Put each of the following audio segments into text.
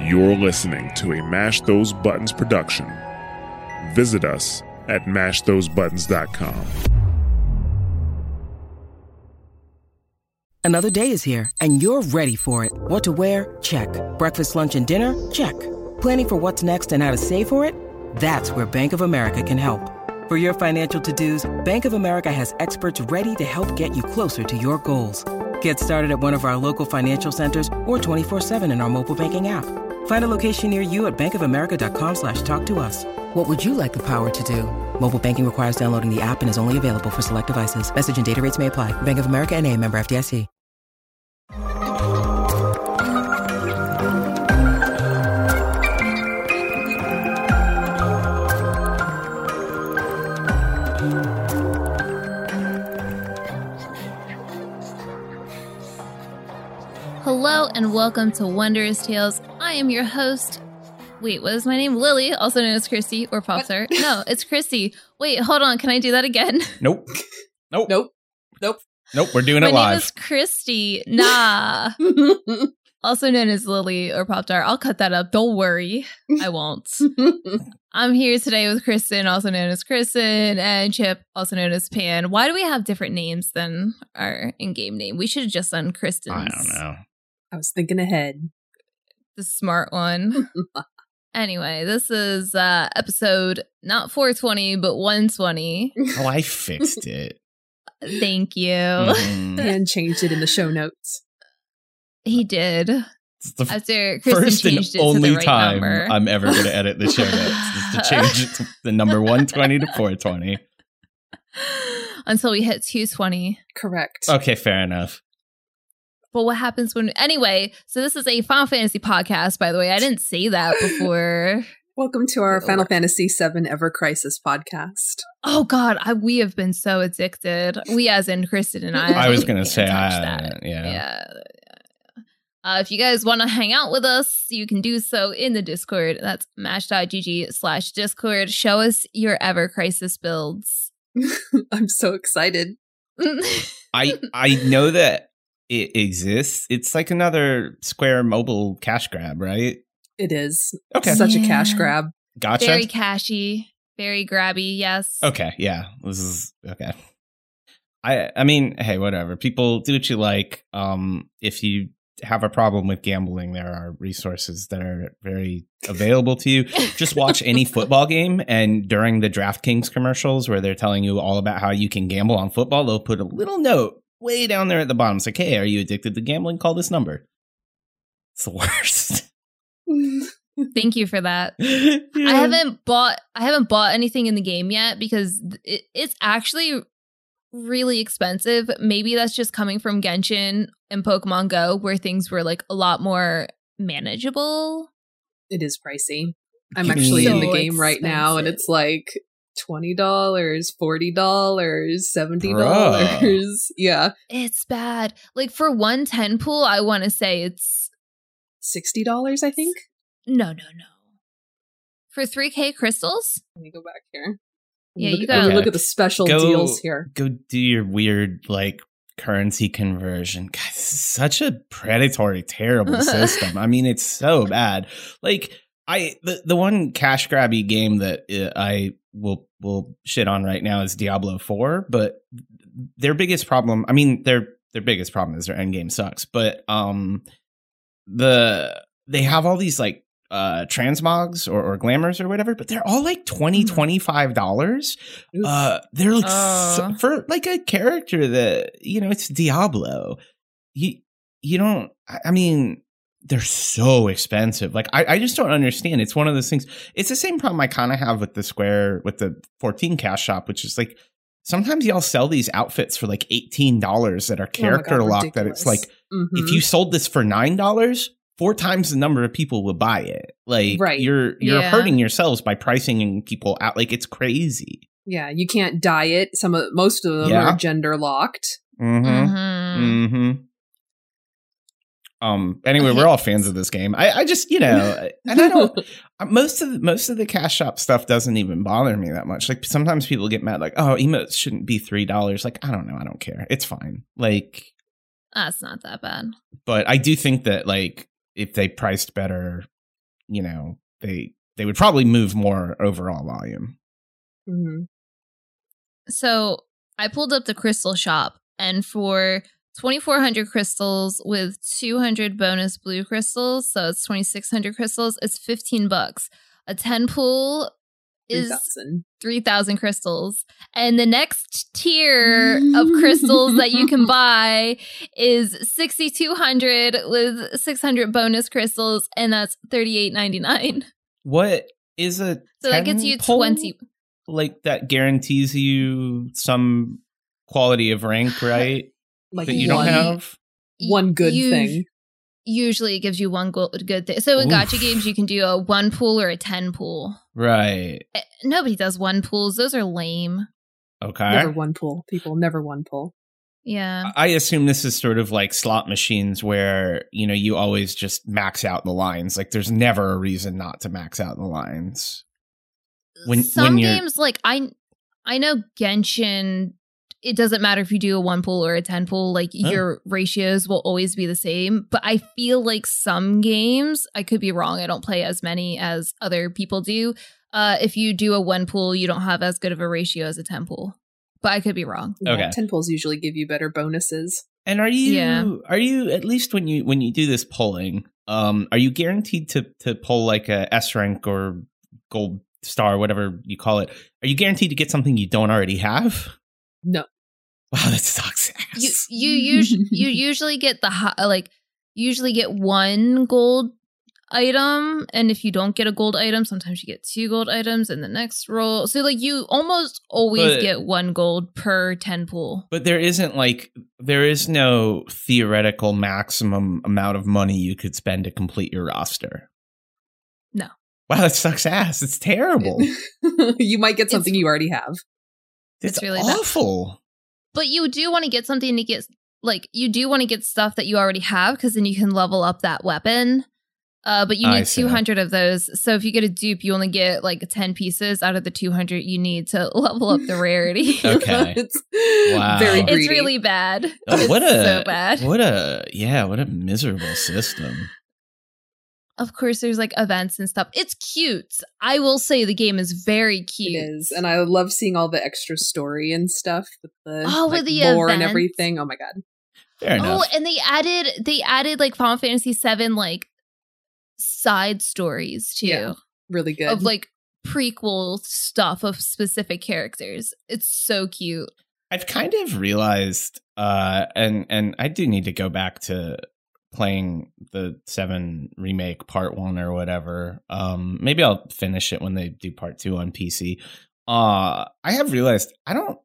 You're listening to a Mash Those Buttons production. Visit us at mashthosebuttons.com. Another day is here, and you're ready for it. What to wear? Check. Breakfast, lunch, and dinner? Check. Planning for what's next and how to save for it? That's where Bank of America can help. For your financial to-dos, Bank of America has experts ready to help get you closer to your goals. Get started at one of our local financial centers or 24/7 in our mobile banking app. Find a location near you at bankofamerica.com/talktous. What would you like the power to do? Mobile banking requires downloading the app and is only available for select devices. Message and data rates may apply. Bank of America N.A., member FDIC. Hello and welcome to Wondrous Tales. I am your host. Wait, what is my name? Lily, also known as Christy or Popstar. No, it's Christy. Wait, hold on. Can I do that again? Nope. Nope. We're doing it live. My name is Christy. Nah. Also known as Lily or Popstar. I'll cut that up. Don't worry. I won't. I'm here today with Kristen, also known as Kristen, and Chip, also known as Pan. Why do we have different names than our in-game name? We should have just done Kristen's. I don't know. I was thinking ahead. The smart one. Anyway, this is episode not 420, but 120. Oh, I fixed it. Thank you. And changed it in the show notes. He did. It's the After Kristen first and changed it to only the right time number. I'm ever going to edit the show notes is to change it to the number 120 to 420. Until we hit 220. Correct. Okay, fair enough. But what happens when... Anyway, so this is a Final Fantasy podcast, by the way. I didn't say that before. Welcome to our Final Fantasy VII Ever Crisis podcast. Oh, God. We have been so addicted. We, as in Kristen and I. I was going to say, that. Yeah. If you guys want to hang out with us, you can do so in the Discord. That's mash.gg/Discord. Show us your Ever Crisis builds. I'm so excited. I know that it exists. It's like another Square mobile cash grab, right? It is. Okay. Such a cash grb. Gotcha. Very cashy, very grabby, yes. Okay, yeah. This is okay. I mean, hey, whatever. People do what you like. If you have a problem with gambling, there are resources that are very available to you. Just watch any football game, and during the DraftKings commercials where they're telling you all about how you can gamble on football, they'll put a little note way down there at the bottom. It's like, hey, are you addicted to gambling? Call this number. It's the worst. Thank you for that. Yeah. I haven't bought anything in the game yet because it's actually really expensive. Maybe that's just coming from Genshin and Pokemon Go, where things were like a lot more manageable. It is pricey. I'm actually in the game right now, and it's like $20, $40, $70. Bruh. Yeah. It's bad. Like for 110 pool, I want to say it's $60, I think. No. For 3K crystals? Let me go back here. Yeah, look, you gotta look at the special deals here. Go do your weird like currency conversion. God, this is such a predatory, terrible system. I mean, it's so bad. Like the one cash grabby game that I will shit on right now is Diablo 4, but their biggest problem, I mean, their biggest problem is their end game sucks, but they have all these like transmogs or glamours or whatever, but they're all like $25. They're like for like a character that, you know, it's Diablo. You don't, I mean, they're so expensive. Like I just don't understand. It's one of those things. It's the same problem I kind of have with the 14 cash shop, which is like sometimes y'all sell these outfits for like $18 that are character locked. That it's like if you sold this for $9, 4 times the number of people will buy it. Like you're hurting yourselves by pricing people out. Like it's crazy. Yeah, you can't dye it. Most of them are gender locked. Anyway, we're all fans of this game. I just, you know, and I don't. Most of the cash shop stuff doesn't even bother me that much. Like sometimes people get mad, like, oh, emotes shouldn't be $3. Like I don't know, I don't care. It's fine. Like that's not that bad. But I do think that like if they priced better, they would probably move more overall volume. Mm-hmm. So I pulled up the crystal shop, and for 2,400 crystals with 200 bonus blue crystals, so it's 2,600 crystals, it's $15. A 10 pool is 3,000 crystals. And the next tier of crystals that you can buy is 6,200 with 600 bonus crystals, and that's $38.99. What is a so that gets you 20. Like that guarantees you some quality of rank, right? Like that you don't have one good thing. Usually it gives you one good thing. So in gacha games, you can do a 1 pool or a 10 pool. Right. Nobody does 1 pools. Those are lame. Okay. Never 1 pool. People never 1 pool. Yeah. I assume this is sort of like slot machines where, you always just max out the lines. Like there's never a reason not to max out the lines. Some games, like I know Genshin, it doesn't matter if you do a 1 pool or a 10 pool, like your ratios will always be the same. But I feel like some games, I could be wrong, I don't play as many as other people do. If you do a 1 pool, you don't have as good of a ratio as a 10 pool. But I could be wrong. Yeah, okay. 10 pools usually give you better bonuses. And are you at least when you do this polling, are you guaranteed to pull like a S rank or gold star, whatever you call it? Are you guaranteed to get something you don't already have? No. Wow, that sucks ass. You usually get usually get 1 gold item, and if you don't get a gold item, sometimes you get 2 gold items in the next roll. So like you almost always get 1 gold per 10 pool. But there is no theoretical maximum amount of money you could spend to complete your roster. No. Wow, that sucks ass. It's terrible. You might get something you already have. It's really awful. Bad. But you do want to get something to get, like, you do want to get stuff that you already have, because then you can level up that weapon. But you need 200 of those. So if you get a dupe, you only get like 10 pieces out of the 200 you need to level up the rarity. Okay. Wow. Very greedy. It's really bad. Oh, so bad. What a miserable system. Of course, there's like events and stuff. It's cute. I will say the game is very cute. It is. And I love seeing all the extra story and stuff with the with the lore events. And everything. Oh my God. Fair enough. And they added like Final Fantasy VII like side stories too. Yeah, really good. Of like prequel stuff of specific characters. It's so cute. I've kind of realized and I do need to go back to playing the 7 remake part 1 or whatever. Maybe I'll finish it when they do part 2 on PC. I have realized I don't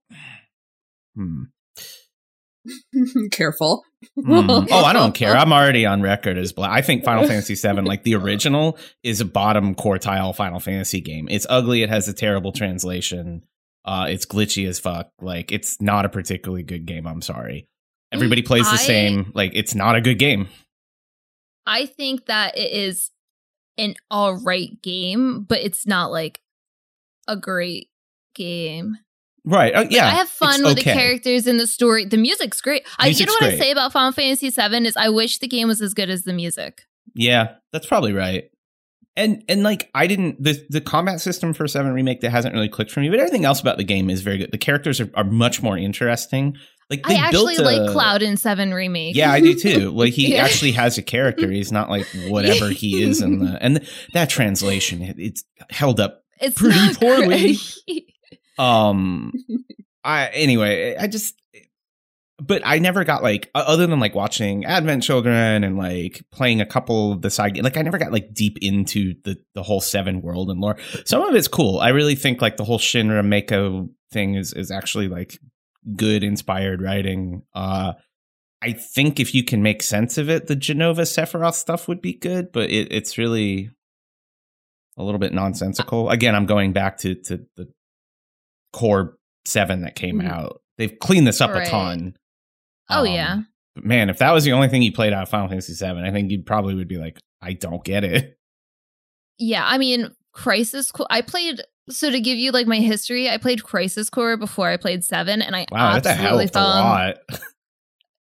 Careful. Oh, I don't care. I'm already on record as black. I think Final Fantasy VII, like the original, is a bottom quartile Final Fantasy game. It's ugly. It has a terrible translation. It's glitchy as fuck. Like, it's not a particularly good game. I'm sorry. Everybody plays the same. Like, it's not a good game. I think that it is an all right game, but it's not like a great game. Right. Yeah. I have fun with the characters and the story. The music's great. You know what I say about Final Fantasy VII is I wish the game was as good as the music. Yeah, that's probably right. And like I didn't the combat system for 7 Remake that hasn't really clicked for me, but everything else about the game is very good. The characters are much more interesting. Like I actually like Cloud in 7 Remake. Yeah, I do too. Like he actually has a character. He's not like whatever he is in the and that translation it's held up pretty poorly. But I never got like other than like watching Advent Children and like playing a couple of the side games, like I never got like deep into the whole 7 world and lore. Some of it's cool. I really think like the whole Shinra Mako thing is actually like good inspired writing. I think if you can make sense of it, the Genova Sephiroth stuff would be good, but it's really a little bit nonsensical. Again, I'm going back to the core 7 that came out. They've cleaned this up a ton. Oh, yeah. But man, if that was the only thing you played out of Final Fantasy VII, I think you probably would be like, I don't get it. Yeah, I mean, Crisis Core. I played, so to give you like my history, I played Crisis Core before I played 7, and I absolutely a lot.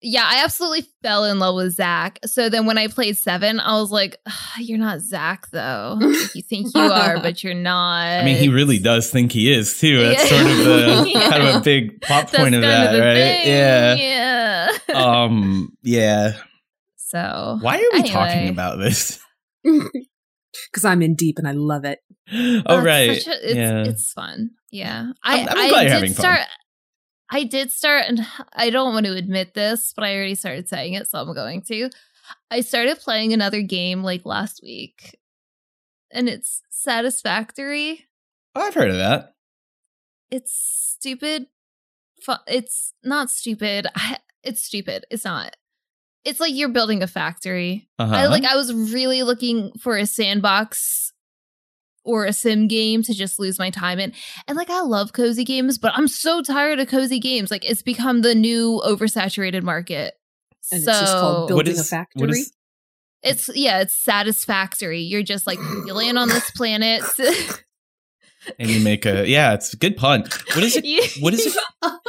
Yeah, I absolutely fell in love with Zach. So then when I played 7, I was like, you're not Zach, though. Like, you think you are, but you're not. I mean, he really does think he is, too. That's sort of the kind of a big plot point of that, right? Thing. Yeah. Yeah. So. Why are we talking about this? Because I'm in deep and I love it. Oh, right. It's fun. Yeah. I'm glad you're having fun. I did start, and I don't want to admit this, but I already started saying it, so I'm going to. I started playing another game like last week, and it's Satisfactory. Oh, I've heard of that. It's stupid. It's not stupid. It's stupid. It's not. It's like you're building a factory. I was really looking for a sandbox or a sim game to just lose my time in. And like, I love cozy games, but I'm so tired of cozy games. Like, it's become the new oversaturated market. And it's just called building a factory? It's Satisfactory. You're just like, you land on this planet. And you make it's a good pun. What is it? What is it?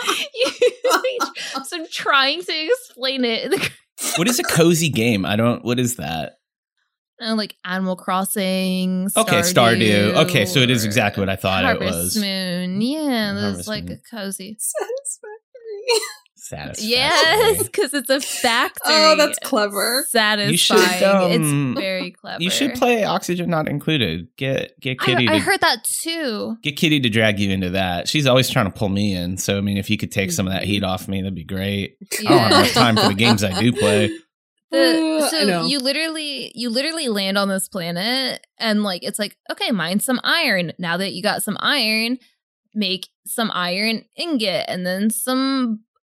So I'm trying to explain it. What is a cozy game? What is that? Like Animal Crossing, Stardew. Okay, so it is exactly what I thought it was. Moon. Yeah, there's like a cozy. Satisfactory. Yes, because it's a factory. Oh, that's clever. Satisfying. You should, it's very clever. You should play Oxygen Not Included. Get Kitty. I heard that too. Get Kitty to drag you into that. She's always trying to pull me in. So I mean, if you could take some of that heat off me, that'd be great. Yeah. I don't have enough time for the games I do play. You literally land on this planet, and like it's like, okay, mine some iron. Now that you got some iron, make some iron ingot, and then some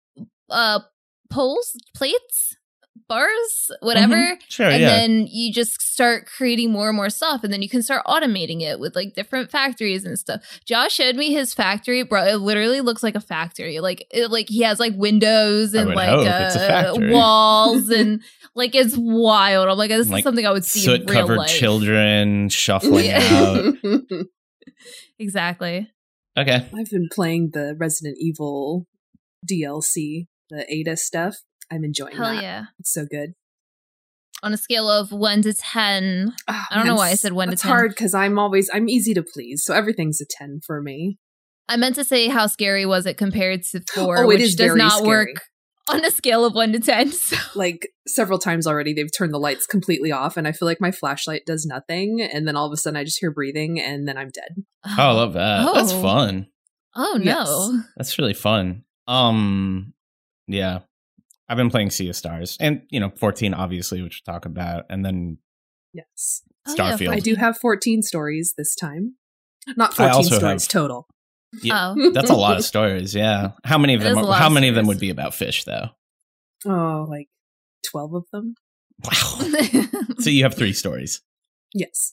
plates, bars, whatever. Mm-hmm. Sure, and then you just start creating more and more stuff, and then you can start automating it with like different factories and stuff. Josh showed me his factory, bro. It literally looks like a factory. Like he has like windows and like walls and like it's wild. I'm like, this is something I would see in real life. Soot-covered children shuffling out. Exactly. Okay. I've been playing the Resident Evil DLC, the Ada stuff. I'm enjoying that. Hell yeah. It's so good. On a scale of 1 to 10. I don't know why I said 1 to 10. It's hard because I'm easy to please. So everything's a 10 for me. I meant to say how scary was it compared to 4, which does not work on a scale of 1 to 10. So. Like several times already, they've turned the lights completely off and I feel like my flashlight does nothing. And then all of a sudden I just hear breathing and then I'm dead. Oh, I love that. That's fun. Oh, no. Yes. That's really fun. Yeah. I've been playing Sea of Stars and, 14, obviously, which we'll talk about. And then Starfield. I do have 14 stories this time. Not 14 stories total. Yeah, that's a lot of stories. Yeah. How many of them would be about fish, though? Oh, like 12 of them. Wow. So you have 3 stories. Yes.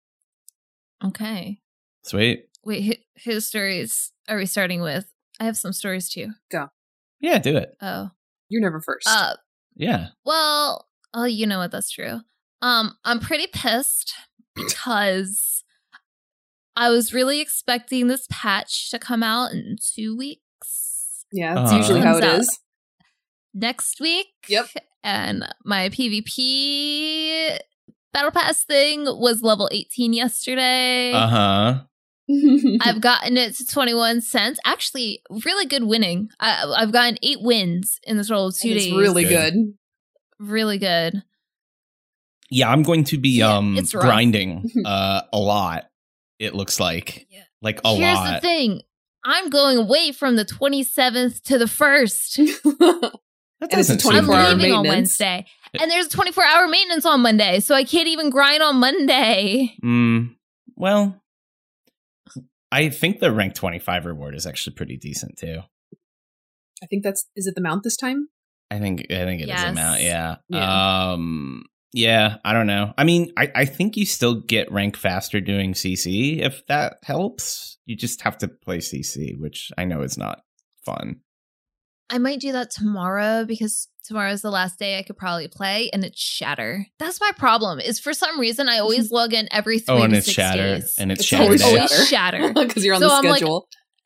Okay. Sweet. Wait, whose stories are we starting with? I have some stories too. Go. Yeah, do it. Oh. You're never first. Yeah. Well, you know what? That's true. I'm pretty pissed because I was really expecting this patch to come out in 2 weeks. Yeah, that's usually how it is. Next week. Yep. And my PvP Battle Pass thing was level 18 yesterday. Uh-huh. I've gotten it to 21 cents. Actually, really good winning. I've gotten 8 wins in this roll of 2 days. It's really good. Really good. Yeah, I'm going to be grinding a lot, it looks like. Yeah. Like a lot. Here's the thing. I'm going away from the 27th to the 1st. That doesn't seem I'm leaving on Wednesday. And there's a 24-hour maintenance on Monday, so I can't even grind on Monday. Well, I think the rank 25 reward is actually pretty decent too. I think is it the mount this time? I think it is the mount, yeah. Yeah, I don't know. I mean, I think you still get rank faster doing CC if that helps. You just have to play CC, which I know is not fun. I might do that tomorrow because tomorrow's the last day I could probably play, and it's Shatter. That's my problem. Is for some reason I always log in every 3 to 6 days. And it's Shatter. Always Shatter because you're on the schedule.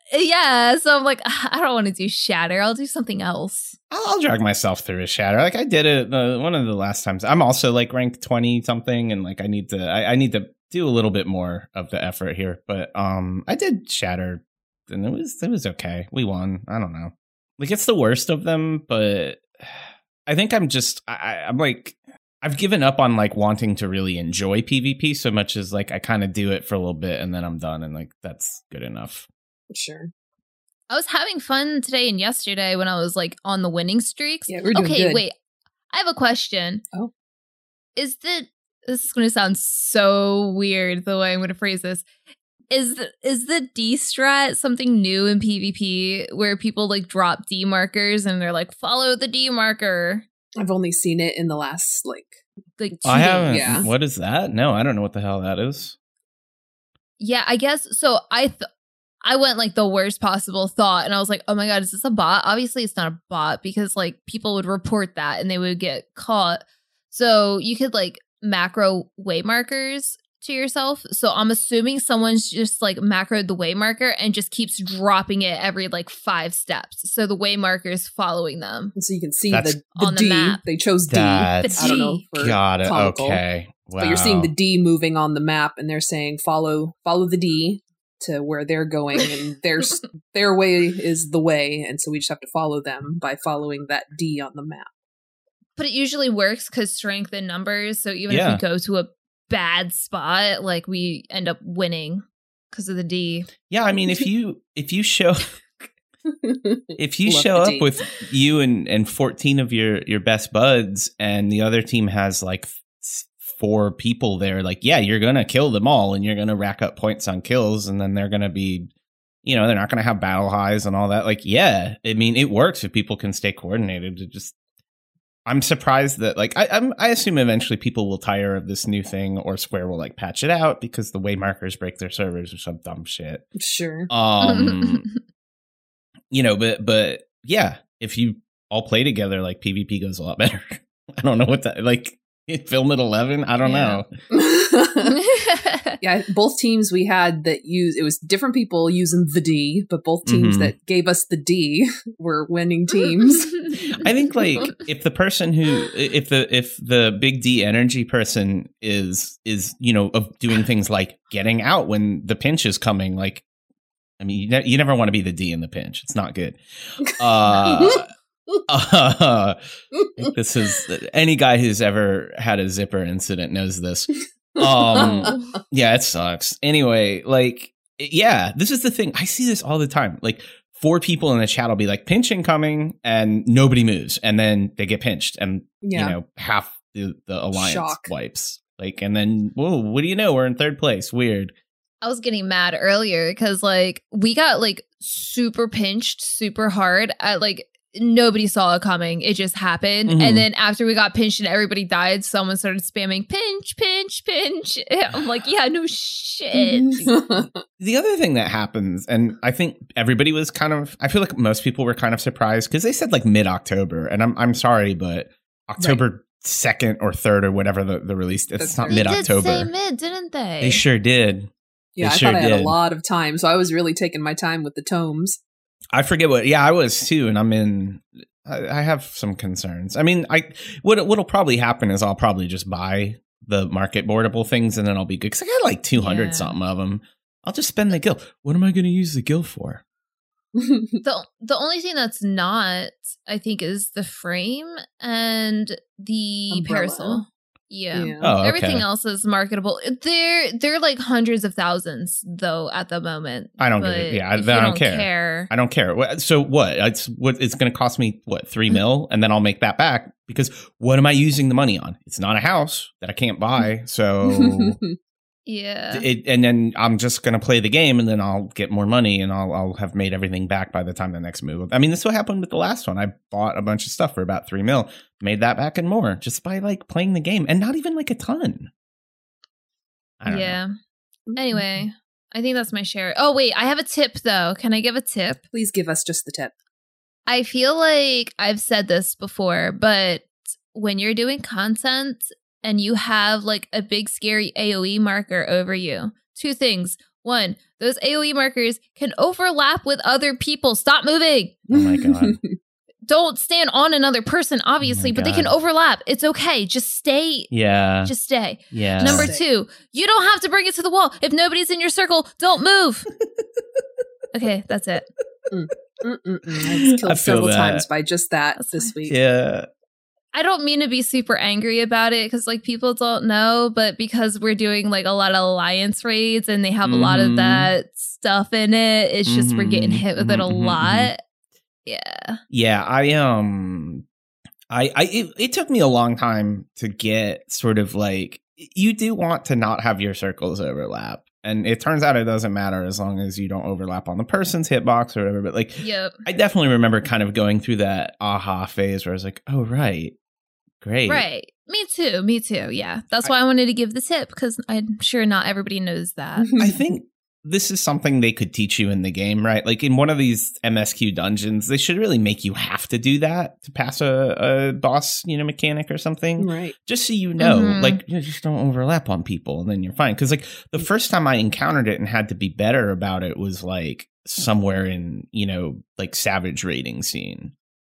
Yeah, so I'm like, I don't want to do Shatter. I'll do something else. I'll drag myself through a Shatter. Like I did it one of the last times. I'm also like ranked 20 something, and like I need to do a little bit more of the effort here. But I did Shatter, and it was okay. We won. I don't know. Like it's the worst of them, but I think I'm like I've given up on like wanting to really enjoy PvP so much as like I kind of do it for a little bit and then I'm done, and like that's good enough. Sure. I was having fun today and yesterday when I was like on the winning streaks. Yeah, we're doing good. Wait. I have a question. Oh. This is going to sound so weird the way I'm going to phrase this. Is the D strat something new in PvP where people like drop D markers and they're like, follow the D marker? I've only seen it in the last like 2 days. I haven't. Yeah. What is that? No, I don't know what the hell that is. Yeah, I guess so. I went like the worst possible thought, and I was like, oh my god, is this a bot? Obviously it's not a bot because like people would report that and they would get caught. So you could like macro way markers to yourself. So I'm assuming someone's just like macroed the way marker and just keeps dropping it every like 5 steps. So the way marker is following them. so you can see That's the on the D. map. They chose D. That's- I don't know. For Got it. comical. Okay. Wow. But you're seeing the D moving on the map, and they're saying follow the D to where they're going, and their way is the way, and so we just have to follow them by following that D on the map. But it usually works because strength in numbers. So even if Yeah. we go to a bad spot, like we end up winning because of the D. Yeah, I mean, if you show if you Love show the up D. with you and 14 of your best buds, and the other team has like 4 people there, like yeah, you're gonna kill them all, and you're gonna rack up points on kills, and then they're gonna be, you know, they're not gonna have battle highs and all that. Like yeah, I mean, it works if people can stay coordinated. It just, I'm surprised that like I assume eventually people will tire of this new thing, or Square will like patch it out because the way markers break their servers or some dumb shit. Sure. You know, but yeah, if you all play together, like PvP goes a lot better. I don't know what that like. Film at 11. I don't know. Yeah, both teams we had that it was different people using the D, but both teams Mhm. that gave us the D were winning teams. I think like if the person if the big D energy person is you know, of doing things like getting out when the pinch is coming, like I mean you never want to be the D in the pinch. It's not good. This is any guy who's ever had a zipper incident knows this. Yeah, it sucks. Anyway, like yeah, this is the thing. I see this all the time. Like 4 people in the chat will be like pinch incoming and nobody moves, and then they get pinched, and Yeah. you know, half the alliance Shock. wipes. Like, and then whoa, what do you know? We're in 3rd place. Weird. I was getting mad earlier because like we got like super pinched super hard at like nobody saw it coming. It just happened. Mhm. And then after we got pinched and everybody died, someone started spamming pinch, pinch, pinch. I'm like, yeah, no shit. The other thing that happens, and I think everybody was kind of, I feel like most people were kind of surprised because they said like mid-October, and I'm sorry, but October 2nd or 3rd or whatever the release, it's That's not right. They did mid-October. say mid, didn't they? They sure did. Yeah, They I sure thought I had a did. lot of time, so I was really taking my time with the tomes. I forget what. Yeah, I was too, and I have some concerns. I mean, what'll probably happen is I'll probably just buy the market boardable things, and then I'll be good because I got like 200 something of them. I'll just spend the gil. What am I going to use the gil for? The only thing that's not, I think, is the frame and the Umbrella. parasol. Yeah. Oh, okay. Everything else is marketable. They're like hundreds of thousands though at the moment. I don't give But it. Yeah, if I you don't care. I don't care. So what? It's going to cost me what, $3 million, and then I'll make that back because what am I using the money on? It's not a house that I can't buy. So Yeah. and then I'm just going to play the game, and then I'll get more money, and I'll have made everything back by the time the next move. I mean, this is what happened with the last one. I bought a bunch of stuff for about $3 million, made that back and more just by like playing the game, and not even like a ton. I don't know. Anyway, I think that's my share. Oh, wait, I have a tip though. Can I give a tip? Please give us just the tip. I feel like I've said this before, but when you're doing content and you have like a big scary AoE marker over you, 2 things. One, those AoE markers can overlap with other people. Stop moving. Oh my God. Don't stand on another person, obviously, but they can overlap. It's okay. Just stay. Yeah. Just stay. Yeah. Number 2, you don't have to bring it to the wall. If nobody's in your circle, don't move. Okay, that's it. I was killed several times by just that this week. Yeah. I don't mean to be super angry about it because like people don't know, but because we're doing like a lot of alliance raids and they have a lot of that stuff in it, it's just we're getting hit with it a lot. Yeah. Yeah, it took me a long time to get sort of like, you do want to not have your circles overlap. And it turns out it doesn't matter as long as you don't overlap on the person's hitbox or whatever. But like, I definitely remember kind of going through that aha phase where I was like, oh, right. Great. Right. Me too. Yeah. That's why I wanted to give the tip because I'm sure not everybody knows that. I think this is something they could teach you in the game, right? Like in one of these MSQ dungeons, they should really make you have to do that to pass a boss, mechanic or something. Right. Just so you know, like, just don't overlap on people and then you're fine. Because like the first time I encountered it and had to be better about it was like somewhere in, like Savage raiding scene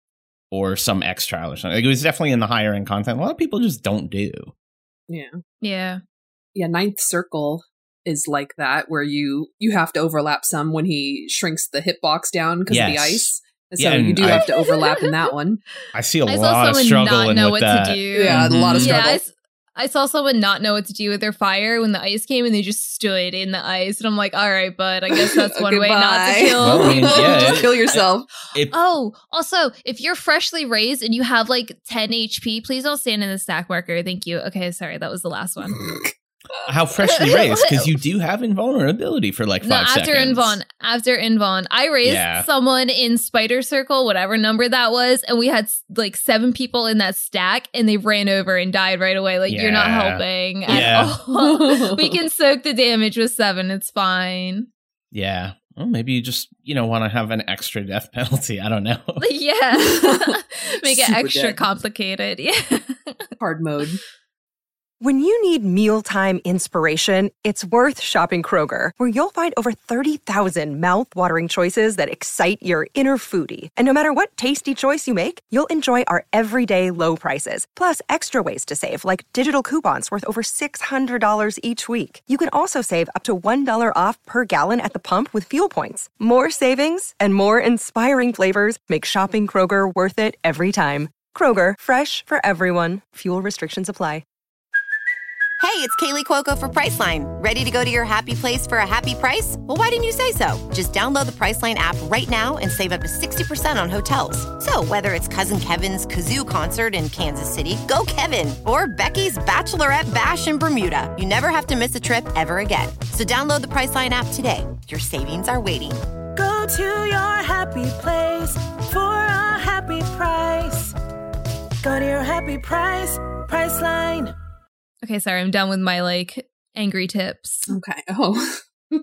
or some X trial or something. Like, it was definitely in the higher end content. A lot of people just don't do. Yeah. Yeah. Yeah. Ninth Circle is like that, where you have to overlap some when he shrinks the hitbox down because of the ice. So you do have to overlap in that one. I see a lot of struggle with that. To do. Yeah, a lot of struggle. Yeah, I saw someone not know what to do with their fire when the ice came and they just stood in the ice. And I'm like, all right, bud, I guess that's one way not to kill people. Just kill yourself. Also, if you're freshly raised and you have like 10 HP, please don't stand in the stack marker. Thank you. Okay, sorry, that was the last one. How freshly raised? Because you do have invulnerability for like 5 seconds. After Invuln. I raised someone in Spider Circle, whatever number that was, and we had like 7 people in that stack, and they ran over and died right away. Like, you're not helping at all. We can soak the damage with 7. It's fine. Yeah. Well, maybe you just, want to have an extra death penalty. I don't know. Yeah. Make it extra complicated. Yeah. Hard mode. When you need mealtime inspiration, it's worth shopping Kroger, where you'll find over 30,000 mouth-watering choices that excite your inner foodie. And no matter what tasty choice you make, you'll enjoy our everyday low prices, plus extra ways to save, like digital coupons worth over $600 each week. You can also save up to $1 off per gallon at the pump with fuel points. More savings and more inspiring flavors make shopping Kroger worth it every time. Kroger, fresh for everyone. Fuel restrictions apply. Hey, it's Kaylee Cuoco for Priceline. Ready to go to your happy place for a happy price? Well, why didn't you say so? Just download the Priceline app right now and save up to 60% on hotels. So whether it's Cousin Kevin's Kazoo Concert in Kansas City, go Kevin, or Becky's Bachelorette Bash in Bermuda, you never have to miss a trip ever again. So download the Priceline app today. Your savings are waiting. Go to your happy place for a happy price. Go to your happy price, Priceline. Okay, sorry, I'm done with my like angry tips. Okay. Oh.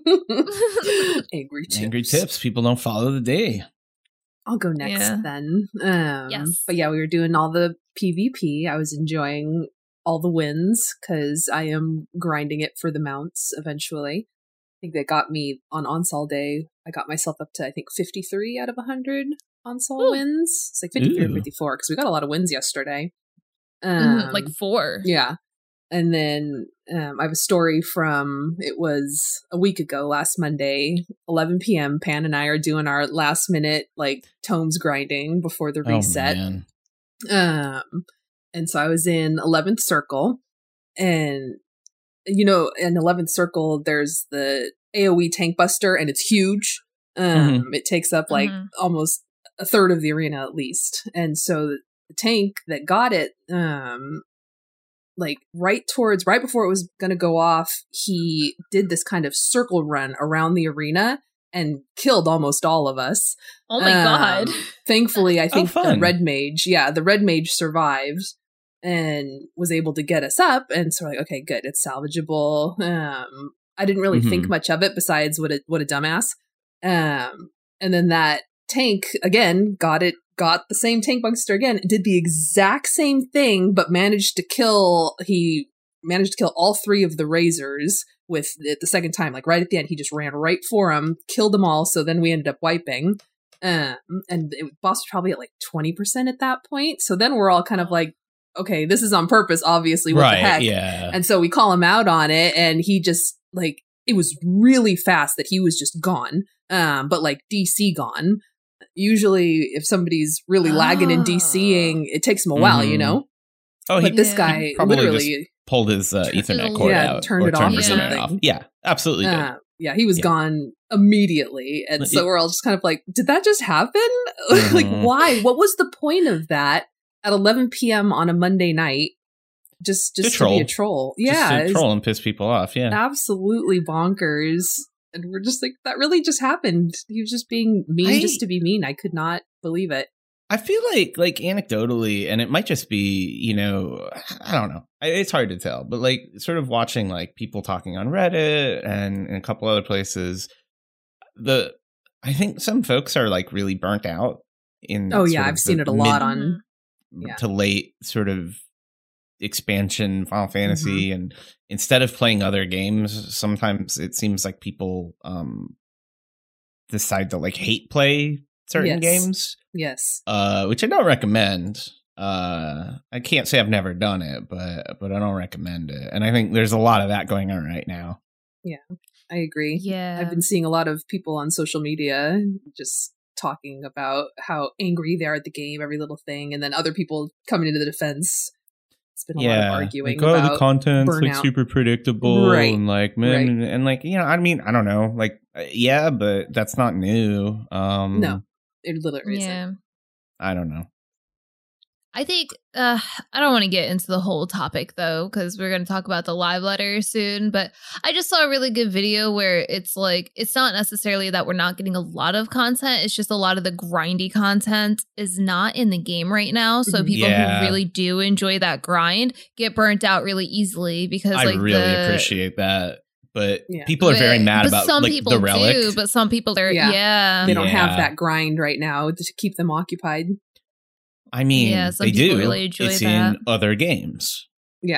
Angry tips. People don't follow the day. I'll go next then. Yes. But yeah, we were doing all the PvP. I was enjoying all the wins because I am grinding it for the mounts eventually. I think that got me on Onsal Day. I got myself up to, I think, 53 out of 100 Onsal wins. It's like 53 or 54 because we got a lot of wins yesterday. Like 4. Yeah. And then I have a story from, it was a week ago, last Monday, 11 p.m. Pan and I are doing our last minute, like, tomes grinding before the reset. And so I was in 11th Circle. And, in 11th Circle, there's the AoE Tank Buster, and it's huge. It takes up, like, almost a third of the arena at least. And so the tank that got it, like right before it was going to go off, he did this kind of circle run around the arena and killed almost all of us. Oh my God. Thankfully, I think the red mage survived and was able to get us up. And so like, okay, good. It's salvageable. I didn't really think much of it besides what a dumbass. And then that tank again got the same tank buster again, did the exact same thing, but managed to kill, he managed to kill all 3 of the Razors with the second time. Like right at the end, he just ran right for him, killed them all. So then we ended up wiping. And boss was probably at like 20% at that point. So then we're all kind of like, okay, this is on purpose, obviously. What the heck? Yeah. And so we call him out on it, and he just like, it was really fast that he was just gone. But like DC gone. Usually if somebody's really lagging and DCing, it takes him a while, you know? Oh, but this guy literally pulled his Ethernet cord out. Turned it off or something. something. Yeah, absolutely. Yeah, he was gone immediately. And so we're all just kind of like, did that just happen? Like, why? What was the point of that at 11 p.m. on a Monday night? Just to be a troll. Yeah. Just to troll and piss people off. Yeah. Absolutely bonkers. And we're just like, that really just happened. He was just being mean just to be mean. I could not believe it. I feel like anecdotally, and it might just be, you know, I don't know. It's hard to tell, but like sort of watching like people talking on Reddit and a couple other places, I think some folks are like really burnt out in. Oh yeah, I've seen it a lot on to late sort of expansion Final Fantasy, and instead of playing other games, sometimes it seems like people decide to like hate play certain games. Yes. Which I don't recommend. I can't say I've never done it, but I don't recommend it. And I think there's a lot of that going on right now. Yeah, I agree. Yeah. I've been seeing a lot of people on social media just talking about how angry they are at the game, every little thing, and then other people coming into the defense. It's been a lot of arguing like, about the content's burnout. like super predictable, and like man, and like, you know, I mean, I don't know, like yeah, but that's not new. No, it literally isn't. I don't know. I think I don't want to get into the whole topic though, because we're going to talk about the live letter soon. But I just saw a really good video where it's like, it's not necessarily that we're not getting a lot of content. It's just a lot of the grindy content is not in the game right now. So people who really do enjoy that grind get burnt out really easily because I like really appreciate that. But people are very mad about some like people the relic. do, but some people are they don't have that grind right now to keep them occupied. I mean, some they people do. Really enjoy it's that. in other games. Yeah.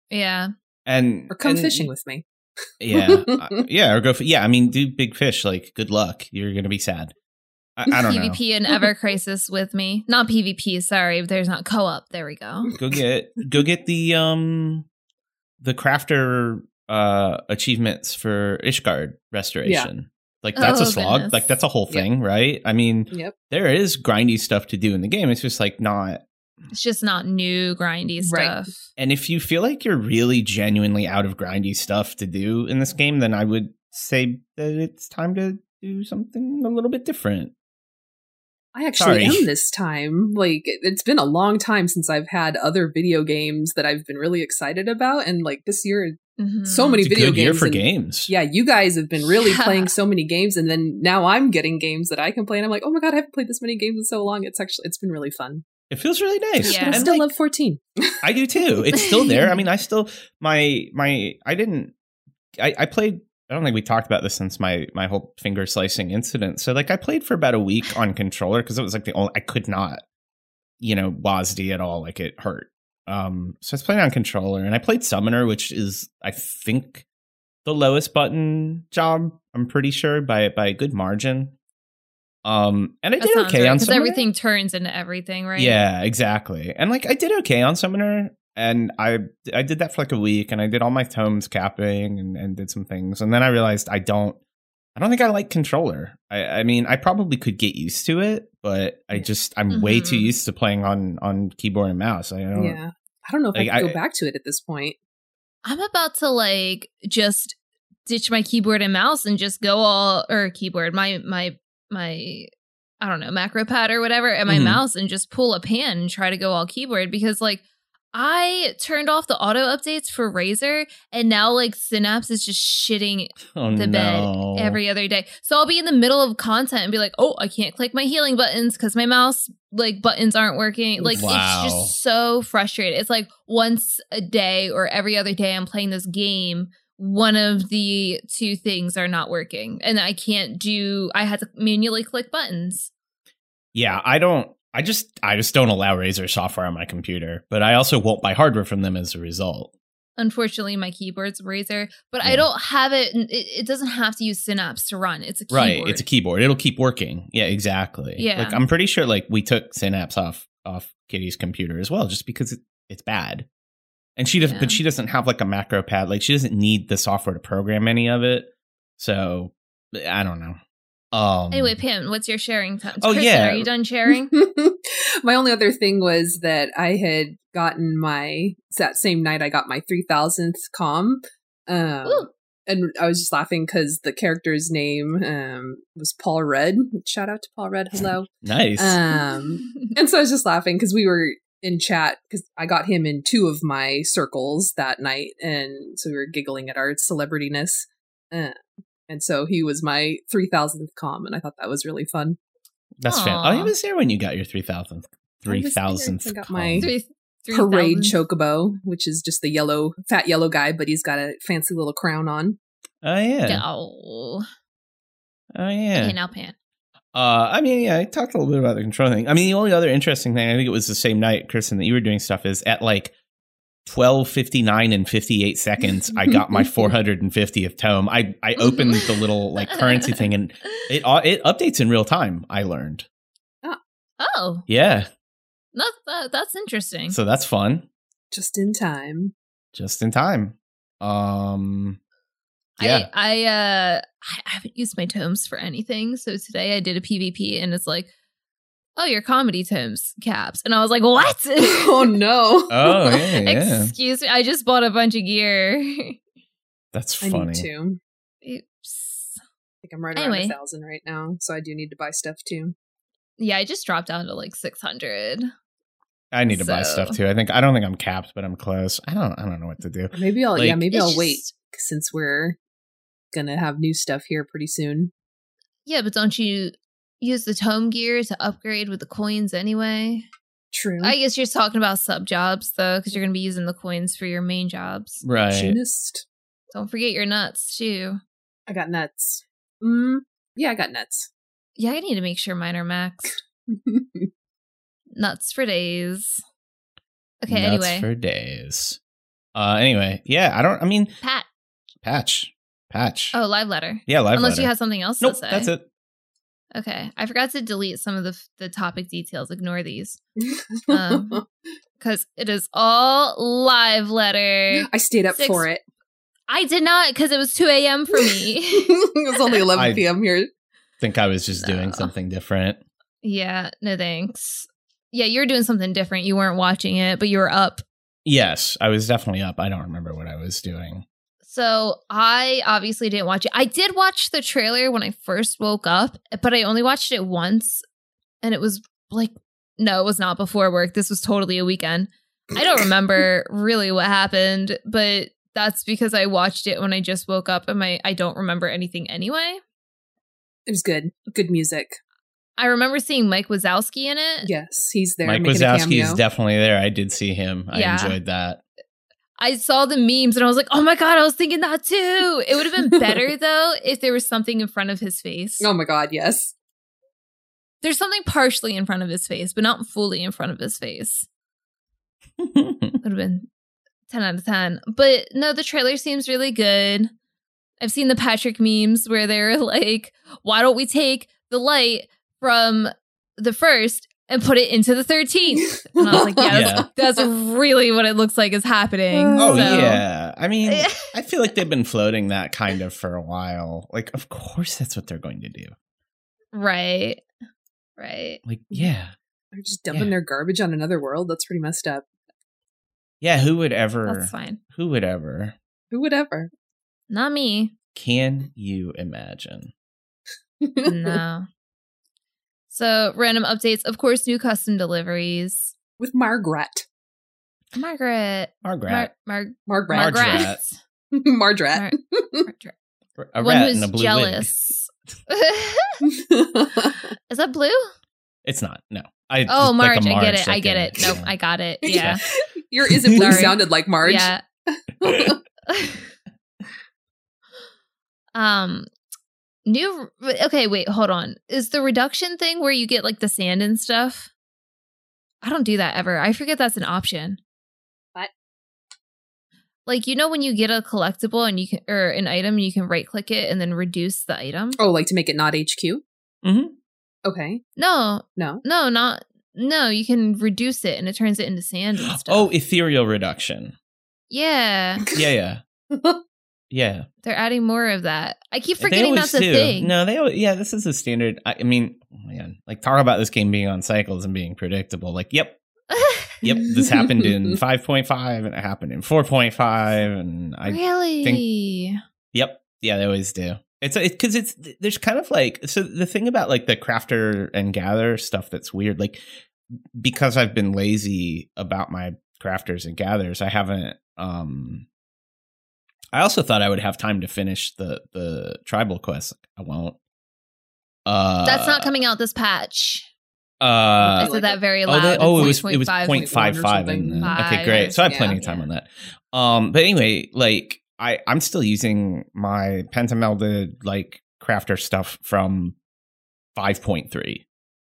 And or come fishing with me. Yeah, or go. I mean, do Big Fish. Like, good luck. You're gonna be sad. I don't know. PvP and Ever Crisis with me. Not PvP. Sorry, there's not co-op. There we go. Go get the crafter achievements for Ishgard restoration. Like that's a slog. Goodness. Like that's a whole thing, right? I mean, there is grindy stuff to do in the game. It's just like not. It's just not new grindy stuff. And if you feel like you're really genuinely out of grindy stuff to do in this game, then I would say that it's time to do something a little bit different. I actually am this time. Like, it's been a long time since I've had other video games that I've been really excited about. And like this year, so many video games. Year for games. Yeah, you guys have been really playing so many games. And then now I'm getting games that I can play. And I'm like, oh my God, I haven't played this many games in so long. It's been really fun. It feels really nice. Yeah. But I still love 14. I do too. It's still there. I mean, I still, I played, I don't think we talked about this since my whole finger slicing incident. So like I played for about a week on controller because it was like the only, I could not, WASD at all. Like it hurt. So I was playing on controller and I played Summoner, which is, I think, the lowest button job. I'm pretty sure by a good margin. And I did okay on Summoner. Because everything turns into everything, right? Yeah, exactly. And like I did okay on Summoner. And I did that for like a week, and I did all my tomes capping and did some things, and then I realized I don't think I like controller. I mean, I probably could get used to it, but I'm way too used to playing on keyboard and mouse. I don't know if I could go back to it at this point. I'm about to like just ditch my keyboard and mouse and just go all keyboard my I don't know, macro pad or whatever, and my mouse, and just pull a pan and try to go all keyboard because like. I turned off the auto updates for Razer, and now like Synapse is just shitting the bed every other day. So I'll be in the middle of content and be like, oh, I can't click my healing buttons because my mouse like buttons aren't working. Like it's just so frustrating. It's like once a day or every other day I'm playing this game, one of the two things are not working. And I had to manually click buttons. Yeah, I just don't allow Razer software on my computer, but I also won't buy hardware from them as a result. Unfortunately, my keyboard's Razer, but I don't have it. It doesn't have to use Synapse to run. It's a keyboard. Right. It's a keyboard. It'll keep working. Yeah, exactly. Yeah. Like, I'm pretty sure like we took Synapse off Kitty's computer as well, just because it's bad. And but she doesn't have like a macro pad. Like she doesn't need the software to program any of it. So I don't know. Anyway, Pam, what's your sharing time? Oh, Kristen, yeah. Are you done sharing? My only other thing was that I had gotten that same night I got my 3000th comm. And I was just laughing because the character's name was Paul Rudd. Shout out to Paul Rudd. Hello. Nice. And so I was just laughing because we were in chat because I got him in 2 of my circles that night. And so we were giggling at our celebrityness. And so he was my 3000th comm, and I thought that was really fun. That's fan. Oh, he was there when you got your 3000th. 3000th. I got my 3,000. parade chocobo, which is just the fat yellow guy, but he's got a fancy little crown on. Oh yeah. Oh yeah. Okay, now Pan. I mean, yeah, I talked a little bit about the control thing. I mean, the only other interesting thing, I think it was the same night, Kristen, that you were doing stuff, is at like 12:59 and 58 seconds, I got my 450th tome. I opened the little like currency thing, and it updates in real time. I learned. Oh, yeah, that's interesting. So that's fun. Just in time. Yeah. I haven't used my tomes for anything, so today I did a PvP, and it's like, oh, your comedy tomes caps. And I was like, what? Oh, no. Oh, yeah. Excuse me. I just bought a bunch of gear. That's funny. I need to. Oops. I think I'm right around 1,000 right now, so I do need to buy stuff too. Yeah, I just dropped down to like 600. I need to buy stuff too. I don't think I'm capped, but I'm close. I don't know what to do. Maybe I'll wait since we're gonna have new stuff here pretty soon. Yeah, but don't you use the tome gear to upgrade with the coins anyway? True. I guess you're talking about sub jobs though, because you're going to be using the coins for your main jobs. Right. Machinist. Don't forget your nuts too. I got nuts. Yeah, I got nuts. Yeah, I need to make sure mine are maxed. Nuts for days. Okay, Nuts for days. Anyway, yeah, Patch. Oh, live letter. Yeah, live letter. Unless you have something else to say. That's it. Okay. I forgot to delete some of the topic details. Ignore these. Because it is all live letter. I stayed up for it. I did not, because it was 2 a.m. for me. It was only 11 p.m. here. I think I was just doing something different. Yeah, no thanks. Yeah, you were doing something different. You weren't watching it, but you were up. Yes, I was definitely up. I don't remember what I was doing. So I obviously didn't watch it. I did watch the trailer when I first woke up, but I only watched it once. And it was like, no, it was not before work. This was totally a weekend. I don't remember really what happened, but that's because I watched it when I just woke up and I don't remember anything anyway. It was good. Good music. I remember seeing Mike Wazowski in it. Yes, he's there. Mike Wazowski is definitely there. I did see him. I enjoyed that. I saw the memes and I was like, oh my God, I was thinking that too. It would have been better though if there was something in front of his face. Oh my God, yes. There's something partially in front of his face, but not fully in front of his face. Would have been 10 out of 10. But no, the trailer seems really good. I've seen the Patrick memes where they're like, why don't we take the light from the first and put it into the 13th? And I was like, that's really what it looks like is happening. Oh, yeah. I mean, I feel like they've been floating that kind of for a while. Like, of course that's what they're going to do. Right. Like, yeah. They're just dumping their garbage on another world. That's pretty messed up. Yeah, who would ever? That's fine. Who would ever? Not me. Can you imagine? No. So, random updates. Of course, new custom deliveries. With Margaret. Margaret. Margaret. Margaret. A one rat who's in a blue jealous. Is that blue? It's not. No. Marge. Like I get it. Nope, I got it. Yeah. Your isn't blue sounded like Marge. Yeah. Okay, wait, hold on. Is the reduction thing where you get like the sand and stuff? I don't do that ever. I forget that's an option. What? Like, you know, when you get a collectible and you can, or an item, you can right click it and then reduce the item. Oh, like to make it not HQ? Mm-hmm. Okay. No, you can reduce it and it turns it into sand and stuff. Oh, ethereal reduction. Yeah. Yeah. Yeah. They're adding more of that. I keep forgetting that's a thing. No, this is a standard. I mean, man, like talk about this game being on cycles and being predictable. Like, yep, this happened in 5.5 and it happened in 4.5 and I really think, yep, yeah, they always do. Because there's kind of like, so the thing about like the crafter and gather stuff that's weird, like because I've been lazy about my crafters and gathers, I haven't. I also thought I would have time to finish the tribal quest. I won't. That's not coming out this patch. I said that very loud. It was 0.55. Okay, great. So I have plenty of time on that. But anyway, like I'm still using my pentamelded like crafter stuff from 5.3.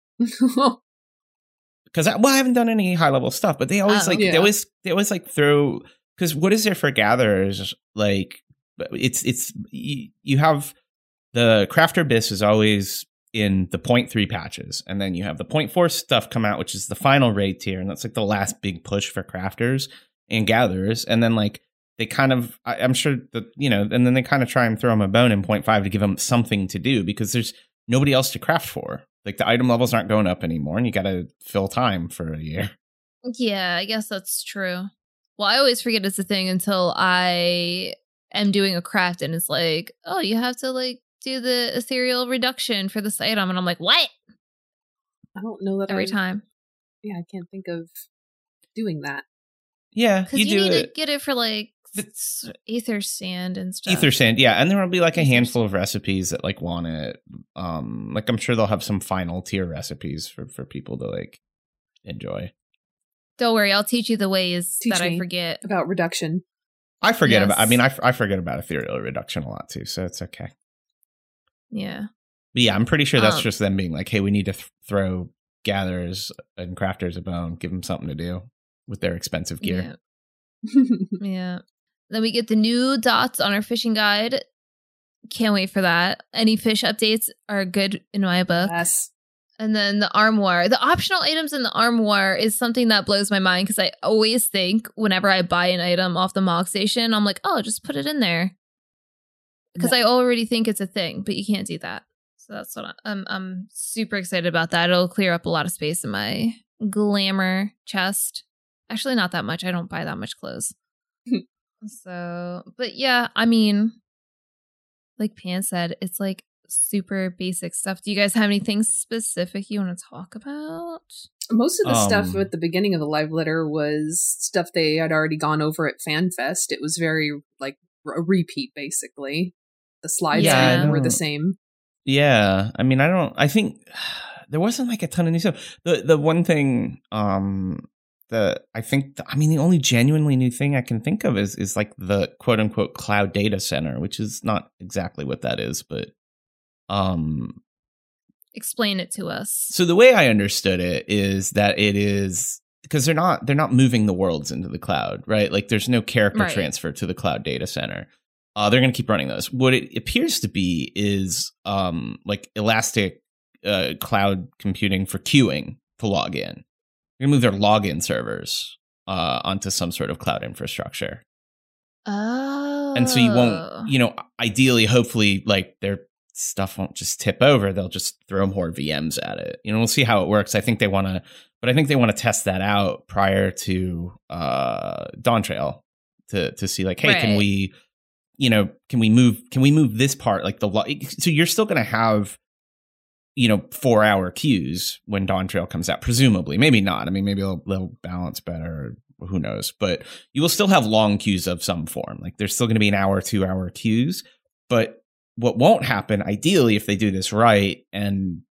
Because I haven't done any high level stuff, but they always they always like throw. Because what is there for gatherers? Like it's you have the crafter abyss is always in the 0.3 patches, and then you have the 0.4 stuff come out, which is the final raid tier, and that's like the last big push for crafters and gatherers. And then like they kind of, I'm sure that and then they kind of try and throw them a bone in 0.5 to give them something to do because there's nobody else to craft for. Like the item levels aren't going up anymore, and you got to fill time for a year. Yeah, I guess that's true. Well, I always forget it's a thing until I am doing a craft and it's like, oh, you have to like do the ethereal reduction for this item. And I'm like, what? I don't know that every time. Yeah, I can't think of doing that. Yeah, because you need to get it for like ether sand and stuff. Ether sand, yeah. And there will be like a handful of recipes that like want it. Like I'm sure they'll have some final tier recipes for people to like enjoy. Don't worry, I'll teach you the ways that I forget about reduction. I forget about. I mean, I forget about ethereal reduction a lot too, so it's okay. Yeah, but yeah, I'm pretty sure that's just them being like, "Hey, we need to throw gatherers and crafters a bone, give them something to do with their expensive gear." Yeah. Yeah. Then we get the new dots on our fishing guide. Can't wait for that. Any fish updates are good in my book. Yes. And then the armoire. The optional items in the armoire is something that blows my mind because I always think whenever I buy an item off the Mog Station, I'm like, oh, just put it in there. Because I already think it's a thing, but you can't do that. So that's what I'm super excited about that. It'll clear up a lot of space in my glamour chest. Actually, not that much. I don't buy that much clothes. So, but yeah, I mean, like Pan said, it's like super basic stuff. Do you guys have anything specific you want to talk about? Most of the stuff at the beginning of the live letter was stuff they had already gone over at FanFest. It was very like a repeat, basically. The slides were the same. Yeah, I mean, I think there wasn't like a ton of new stuff. The one thing the only genuinely new thing I can think of is like the quote unquote cloud data center, which is not exactly what that is, but explain it to us. So the way I understood it is that it is because they're not moving the worlds into the cloud, right? Like there's no character transfer to the cloud data center. They're going to keep running those. What it appears to be is like elastic cloud computing for queuing to log in. They're going to move their login servers onto some sort of cloud infrastructure. Oh. And so you won't, ideally, hopefully, like their stuff won't just tip over. They'll just throw more VMs at it. We'll see how it works. I think they want to test that out prior to Dawntrail to see like, hey, can we move this part? Like so you're still going to have 4-hour queues when Dawntrail comes out, presumably. Maybe not. I mean, maybe they'll balance better. Who knows? But you will still have long queues of some form. Like there's still going to be an hour, 2-hour queues. But what won't happen, ideally, if they do this right, and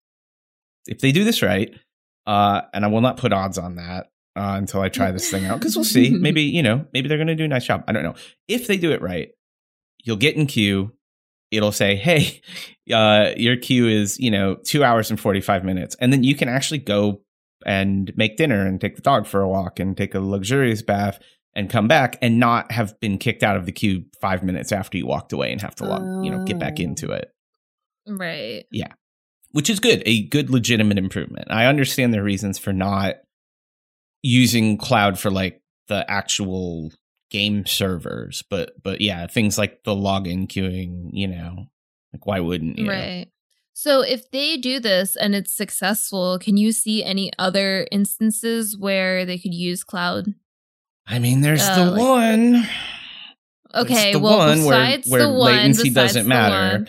and I will not put odds on that until I try this thing out, because we'll see. Maybe they're going to do a nice job. I don't know. If they do it right, you'll get in queue. It'll say, hey, your queue is, 2 hours and 45 minutes. And then you can actually go and make dinner and take the dog for a walk and take a luxurious bath and come back and not have been kicked out of the queue 5 minutes after you walked away and have to get back into it. Right. Yeah. Which is good. A good legitimate improvement. I understand their reasons for not using cloud for like the actual game servers, but yeah, things like the login queuing, like why wouldn't you? Right. So if they do this and it's successful, can you see any other instances where they could use cloud? I mean, there's the one. Okay, the well, one besides where the one, latency doesn't matter.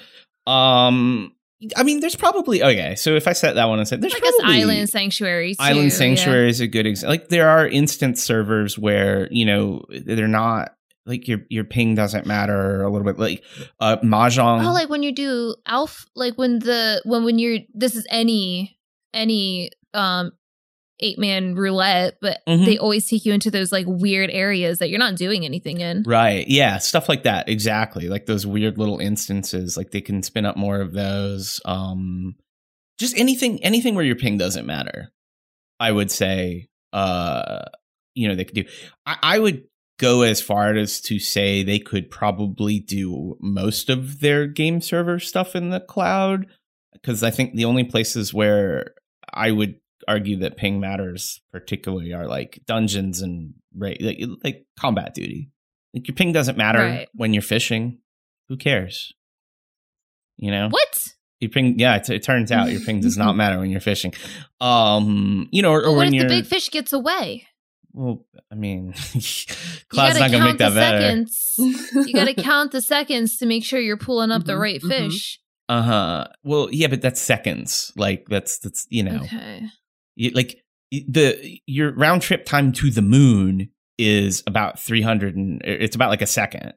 I mean, there's probably So if I set that one and said, there's probably Island Sanctuary. Too, Island Sanctuary is a good example. Like there are instance servers where they're not. Like your ping doesn't matter a little bit. Like Mahjong. Oh, like when you do like when you're this is any 8-man roulette, but they always take you into those like weird areas that you're not doing anything in. Right. Yeah. Stuff like that. Exactly. Like those weird little instances. Like they can spin up more of those. Just anything where your ping doesn't matter. I would say they could do. I would go as far as to say they could probably do most of their game server stuff in the cloud, because I think the only places where I would argue that ping matters particularly are like dungeons and like combat duty. Like your ping doesn't matter when you're fishing. Who cares? What? Your ping, it turns out your ping does not matter when you're fishing. Or what when if the big fish gets away? Well, I mean, cloud's not going to make that better. You got to count the seconds to make sure you're pulling up the right fish. Well, yeah, but that's seconds. Like that's Okay. Your round trip time to the moon is about 300 and it's about like a second.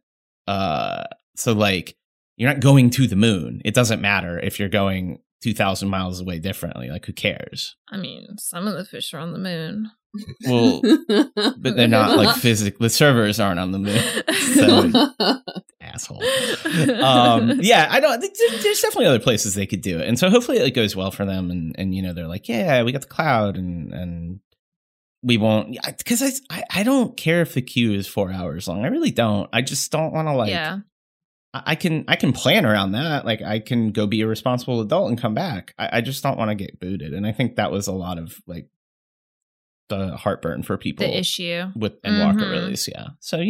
So like you're not going to the moon. It doesn't matter if you're going 2,000 miles away differently. Like who cares? I mean, some of the fish are on the moon. Well, but they're not like physically. The servers aren't on the moon. So, asshole. Yeah, I don't. There's definitely other places they could do it, and so hopefully it goes well for them. And they're like, yeah, we got the cloud, and we won't, because I don't care if the queue is 4 hours long. I really don't. I just don't want to like. Yeah. I can plan around that. Like I can go be a responsible adult and come back. I just don't want to get booted, and I think that was a lot of like. The heartburn for people, the issue with Endwalker release, yeah. So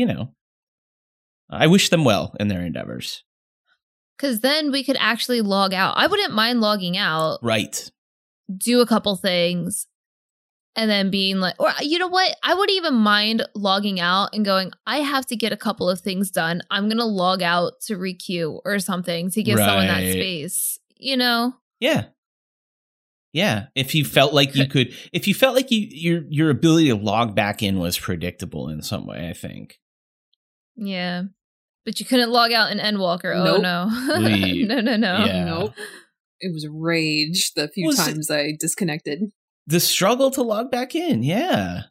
I wish them well in their endeavors. Because then we could actually log out. I wouldn't mind logging out, right? Do a couple things, and then being like, or you know what? I would even mind logging out and going, I have to get a couple of things done. I'm gonna log out to requeue or something to give someone that space. Yeah. Yeah, if you felt like you could, if you felt like your ability to log back in was predictable in some way, I think. Yeah, but you couldn't log out in Endwalker. Nope. Oh no, no. Yeah. Nope. It was rage the few times I disconnected. The struggle to log back in, yeah.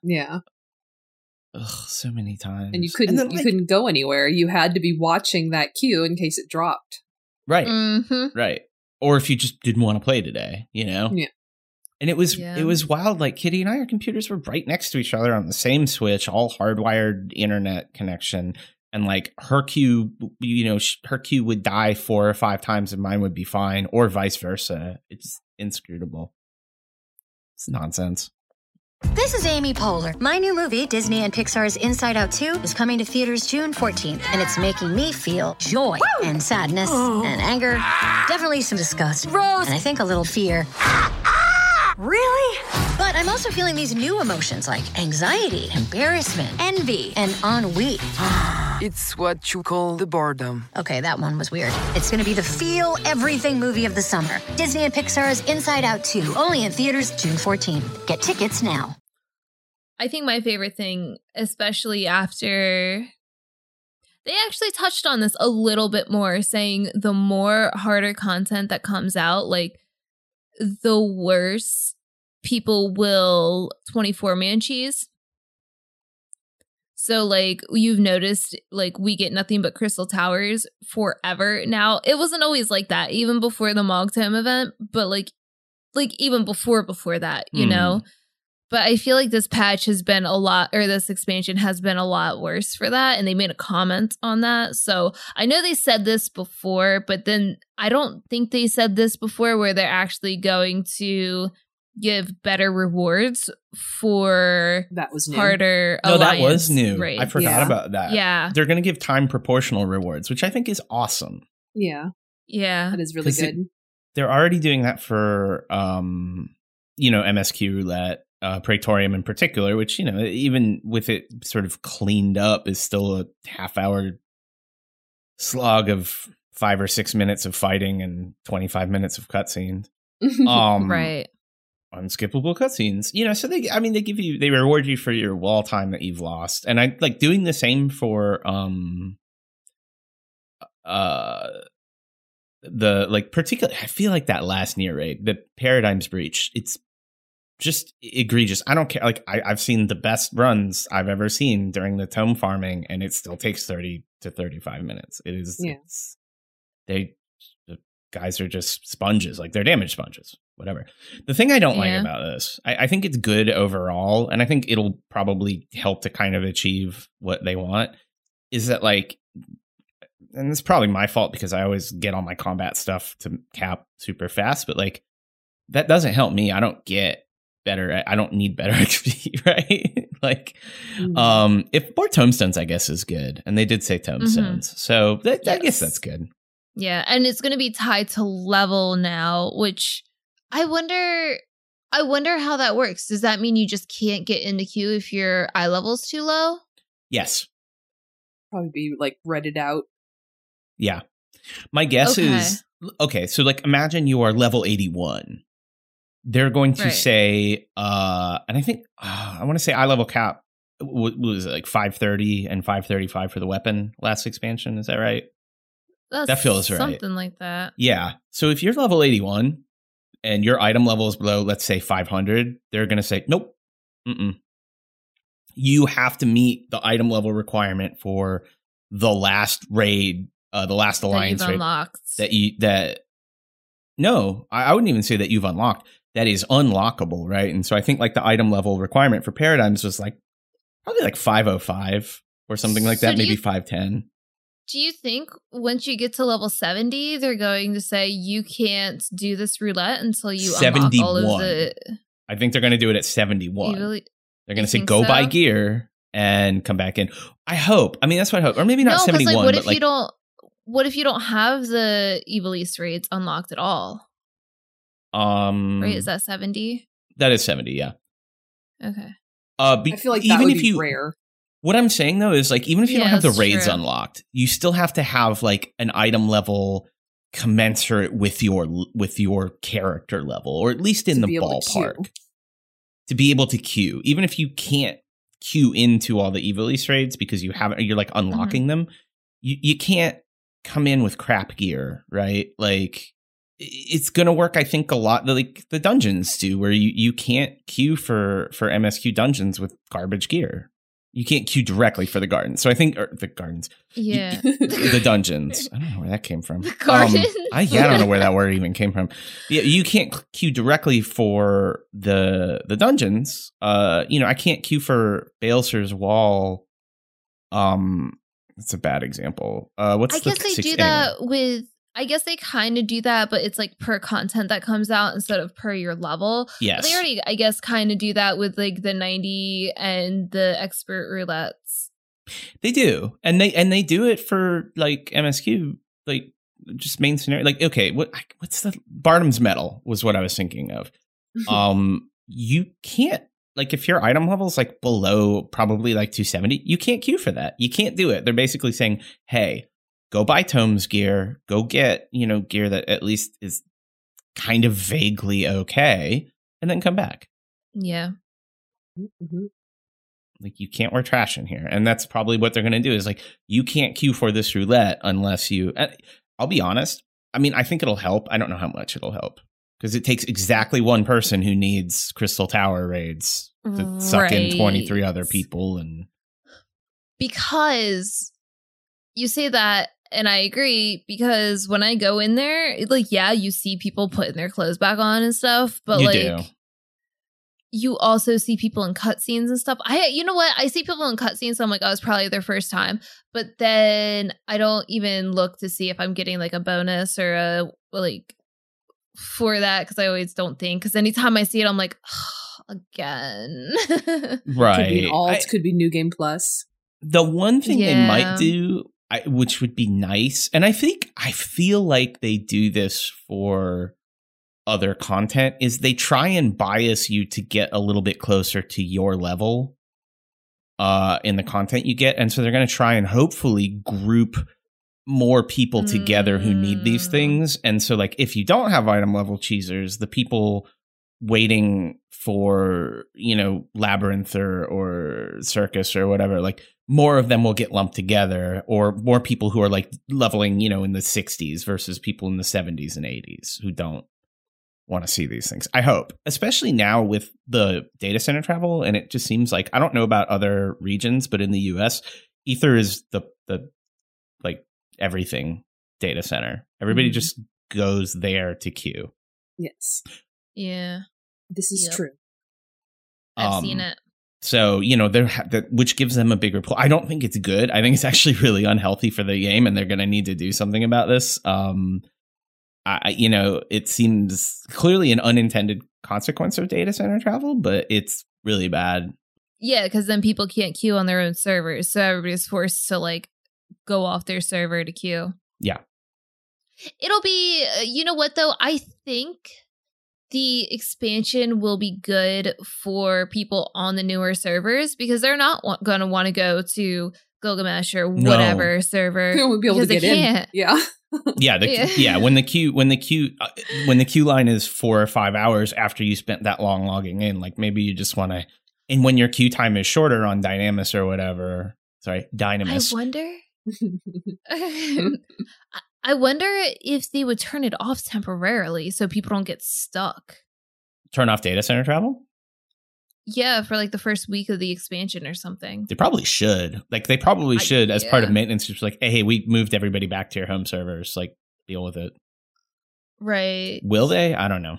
Ugh, so many times, and you couldn't go anywhere. You had to be watching that queue in case it dropped. Right, right. Or if you just didn't want to play today, Yeah. And it was wild. Like Kitty and I, our computers were right next to each other on the same switch, all hardwired internet connection. And like her queue, her queue would die 4 or 5 times and mine would be fine, or vice versa. It's inscrutable. It's nonsense. This is Amy Poehler. My new movie, Disney and Pixar's Inside Out 2, is coming to theaters June 14th, and it's making me feel joy and sadness and anger, definitely some disgust, Rose, and I think a little fear. Really? But I'm also feeling these new emotions like anxiety, embarrassment, envy, and ennui. It's what you call the boredom. Okay, that one was weird. It's going to be the feel everything movie of the summer. Disney and Pixar's Inside Out 2, only in theaters June 14th. Get tickets now. I think my favorite thing, especially after they actually touched on this a little bit more, saying the more harder content that comes out, like the worse people will 24-man cheese. So like you've noticed, like we get nothing but Crystal Towers forever now. It wasn't always like that, even before the Mogtime event, but like even before that, But I feel like this patch has been a lot, or this expansion has been a lot worse for that. And they made a comment on that. So I know they said this before, but then I don't think they said this before where they're actually going to give better rewards for that was new. harder No, that alliance was new. raids. I forgot about that. Yeah. They're going to give time proportional rewards, which I think is awesome. Yeah. Yeah. That is really good. They're already doing that for, MSQ Roulette, Praetorium in particular, which, even with it sort of cleaned up, is still a half-hour slog of 5 or 6 minutes of fighting and 25 minutes of cutscenes. Right. Unskippable cutscenes, so they reward you for your wall time that you've lost, and I like doing the same for the like particular. I feel like that last Nier raid, the Paradigm's Breach, it's just egregious. I don't care. Like I've seen the best runs I've ever seen during the tome farming, and it still takes 30 to 35 minutes. It is. Yeah. The guys are just sponges, like they're damage sponges. Whatever. The thing I don't like about this, I think it's good overall, and I think it'll probably help to kind of achieve what they want, is that like, and it's probably my fault because I always get all my combat stuff to cap super fast, but like that doesn't help me. I don't get better. I don't need better XP, right? Like, if more tomestones, I guess, is good, and they did say tomestones, so I guess that's good. Yeah, and it's going to be tied to level now, which I wonder how that works. Does that mean you just can't get into queue if your eye level's too low? Yes. Probably be like redded out. Yeah. My guess is, okay, so like imagine you are level 81. They're going to say, and I think, I want to say eye level cap was like 530 and 535 for the weapon last expansion. Is that right? That feels right. Something like that. Yeah. So if you're level 81 and your item level is below, let's say 500, they're going to say, nope. You have to meet the item level requirement for the last raid, the last alliance raid. No, I wouldn't even say that you've unlocked. That is unlockable, right? And so I think like the item level requirement for Paradigms was like probably like 505 or something like that, maybe 510. Do you think once you get to level 70, they're going to say you can't do this roulette until you 71. Unlock all of the... I think they're going to do it at 71. They're going to say go buy gear and come back in. I hope. I mean, that's what I hope. Or maybe not 71. Like, what if you don't have the Evil East raids unlocked at all? Right? Is that 70? That is 70, yeah. Okay. I feel like that would be rare. What I'm saying, though, is like, even if you don't have the raids unlocked, you still have to have like an item level commensurate with your character level, or at least in the ballpark, to be able to queue. Even if you can't queue into all the Evil East raids because you're like unlocking them, you can't come in with crap gear, right? Like, it's gonna work, I think, a lot like the dungeons do, where you can't queue for MSQ dungeons with garbage gear. You can't queue directly for the gardens. So I think the gardens. Yeah. The dungeons. I don't know where that came from. The gardens? I don't know where that word even came from. Yeah, you can't queue directly for the dungeons. I can't queue for Baelsar's Wall. That's a bad example. I guess they do that with... I guess they kind of do that, but it's like per content that comes out instead of per your level. Yes. But they already, I guess, kind of do that with like the 90 and the expert roulettes. They do. And they do it for like MSQ, like just main scenario. Like, okay, what's the Bardam's Medal was what I was thinking of. You can't, like, if your item level is like below probably like 270, you can't queue for that. You can't do it. They're basically saying, hey, go buy Tomes gear, go get, gear that at least is kind of vaguely okay, and then come back. Yeah. Mm-hmm. Like, you can't wear trash in here. And that's probably what they're going to do is like, you can't queue for this roulette unless you, I'll be honest. I mean, I think it'll help. I don't know how much it'll help because it takes exactly one person who needs Crystal Tower raids to suck in 23 other people. And because you say that, and I agree, because when I go in there, like, yeah, you see people putting their clothes back on and stuff, but you like, do. you also see people in cutscenes and stuff. You know what? I see people in cutscenes, so I'm like, oh, it's probably their first time. But then I don't even look to see if I'm getting like a bonus or a like for that, because I always don't think. Because anytime I see it, I'm like, oh, again. Right. Could be an alt, could be New Game Plus. The one thing they might do, which would be nice, and I feel like they do this for other content, is they try and bias you to get a little bit closer to your level in the content you get. And so they're going to try and hopefully group more people together who need these things. And so like if you don't have item level cheesers, the people waiting for, you know, Labyrinth or Circus or whatever, like more of them will get lumped together, or more people who are like leveling, you know, in the 60s versus people in the 70s and 80s who don't want to see these things. I hope, especially now with the data center travel. And it just seems like, I don't know about other regions, but in the US, Ether is the like everything data center. Everybody just goes there to queue. Yes. Yeah. This is true. I've seen it. So, you know, which gives them a bigger pull. I don't think it's good. I think it's actually really unhealthy for the game, and they're going to need to do something about this. You know, it seems clearly an unintended consequence of data center travel, but it's really bad. Yeah, because then people can't queue on their own servers, so everybody's forced to like go off their server to queue. Yeah. It'll be, you know what though? I think the expansion will be good for people on the newer servers, because they're not going to want to go to Gilgamesh or whatever server. They won't be able to get in. Yeah. Yeah. When the queue line is 4 or 5 hours after you spent that long logging in, like maybe you just want to, and when your queue time is shorter on Dynamis or whatever, Dynamis. I wonder if they would turn it off temporarily so people don't get stuck. Turn off data center travel? Yeah, for like the first week of the expansion or something. They probably should. Like they probably should as part of maintenance. Just like, hey, we moved everybody back to your home servers. Like, deal with it. Right. Will they? I don't know.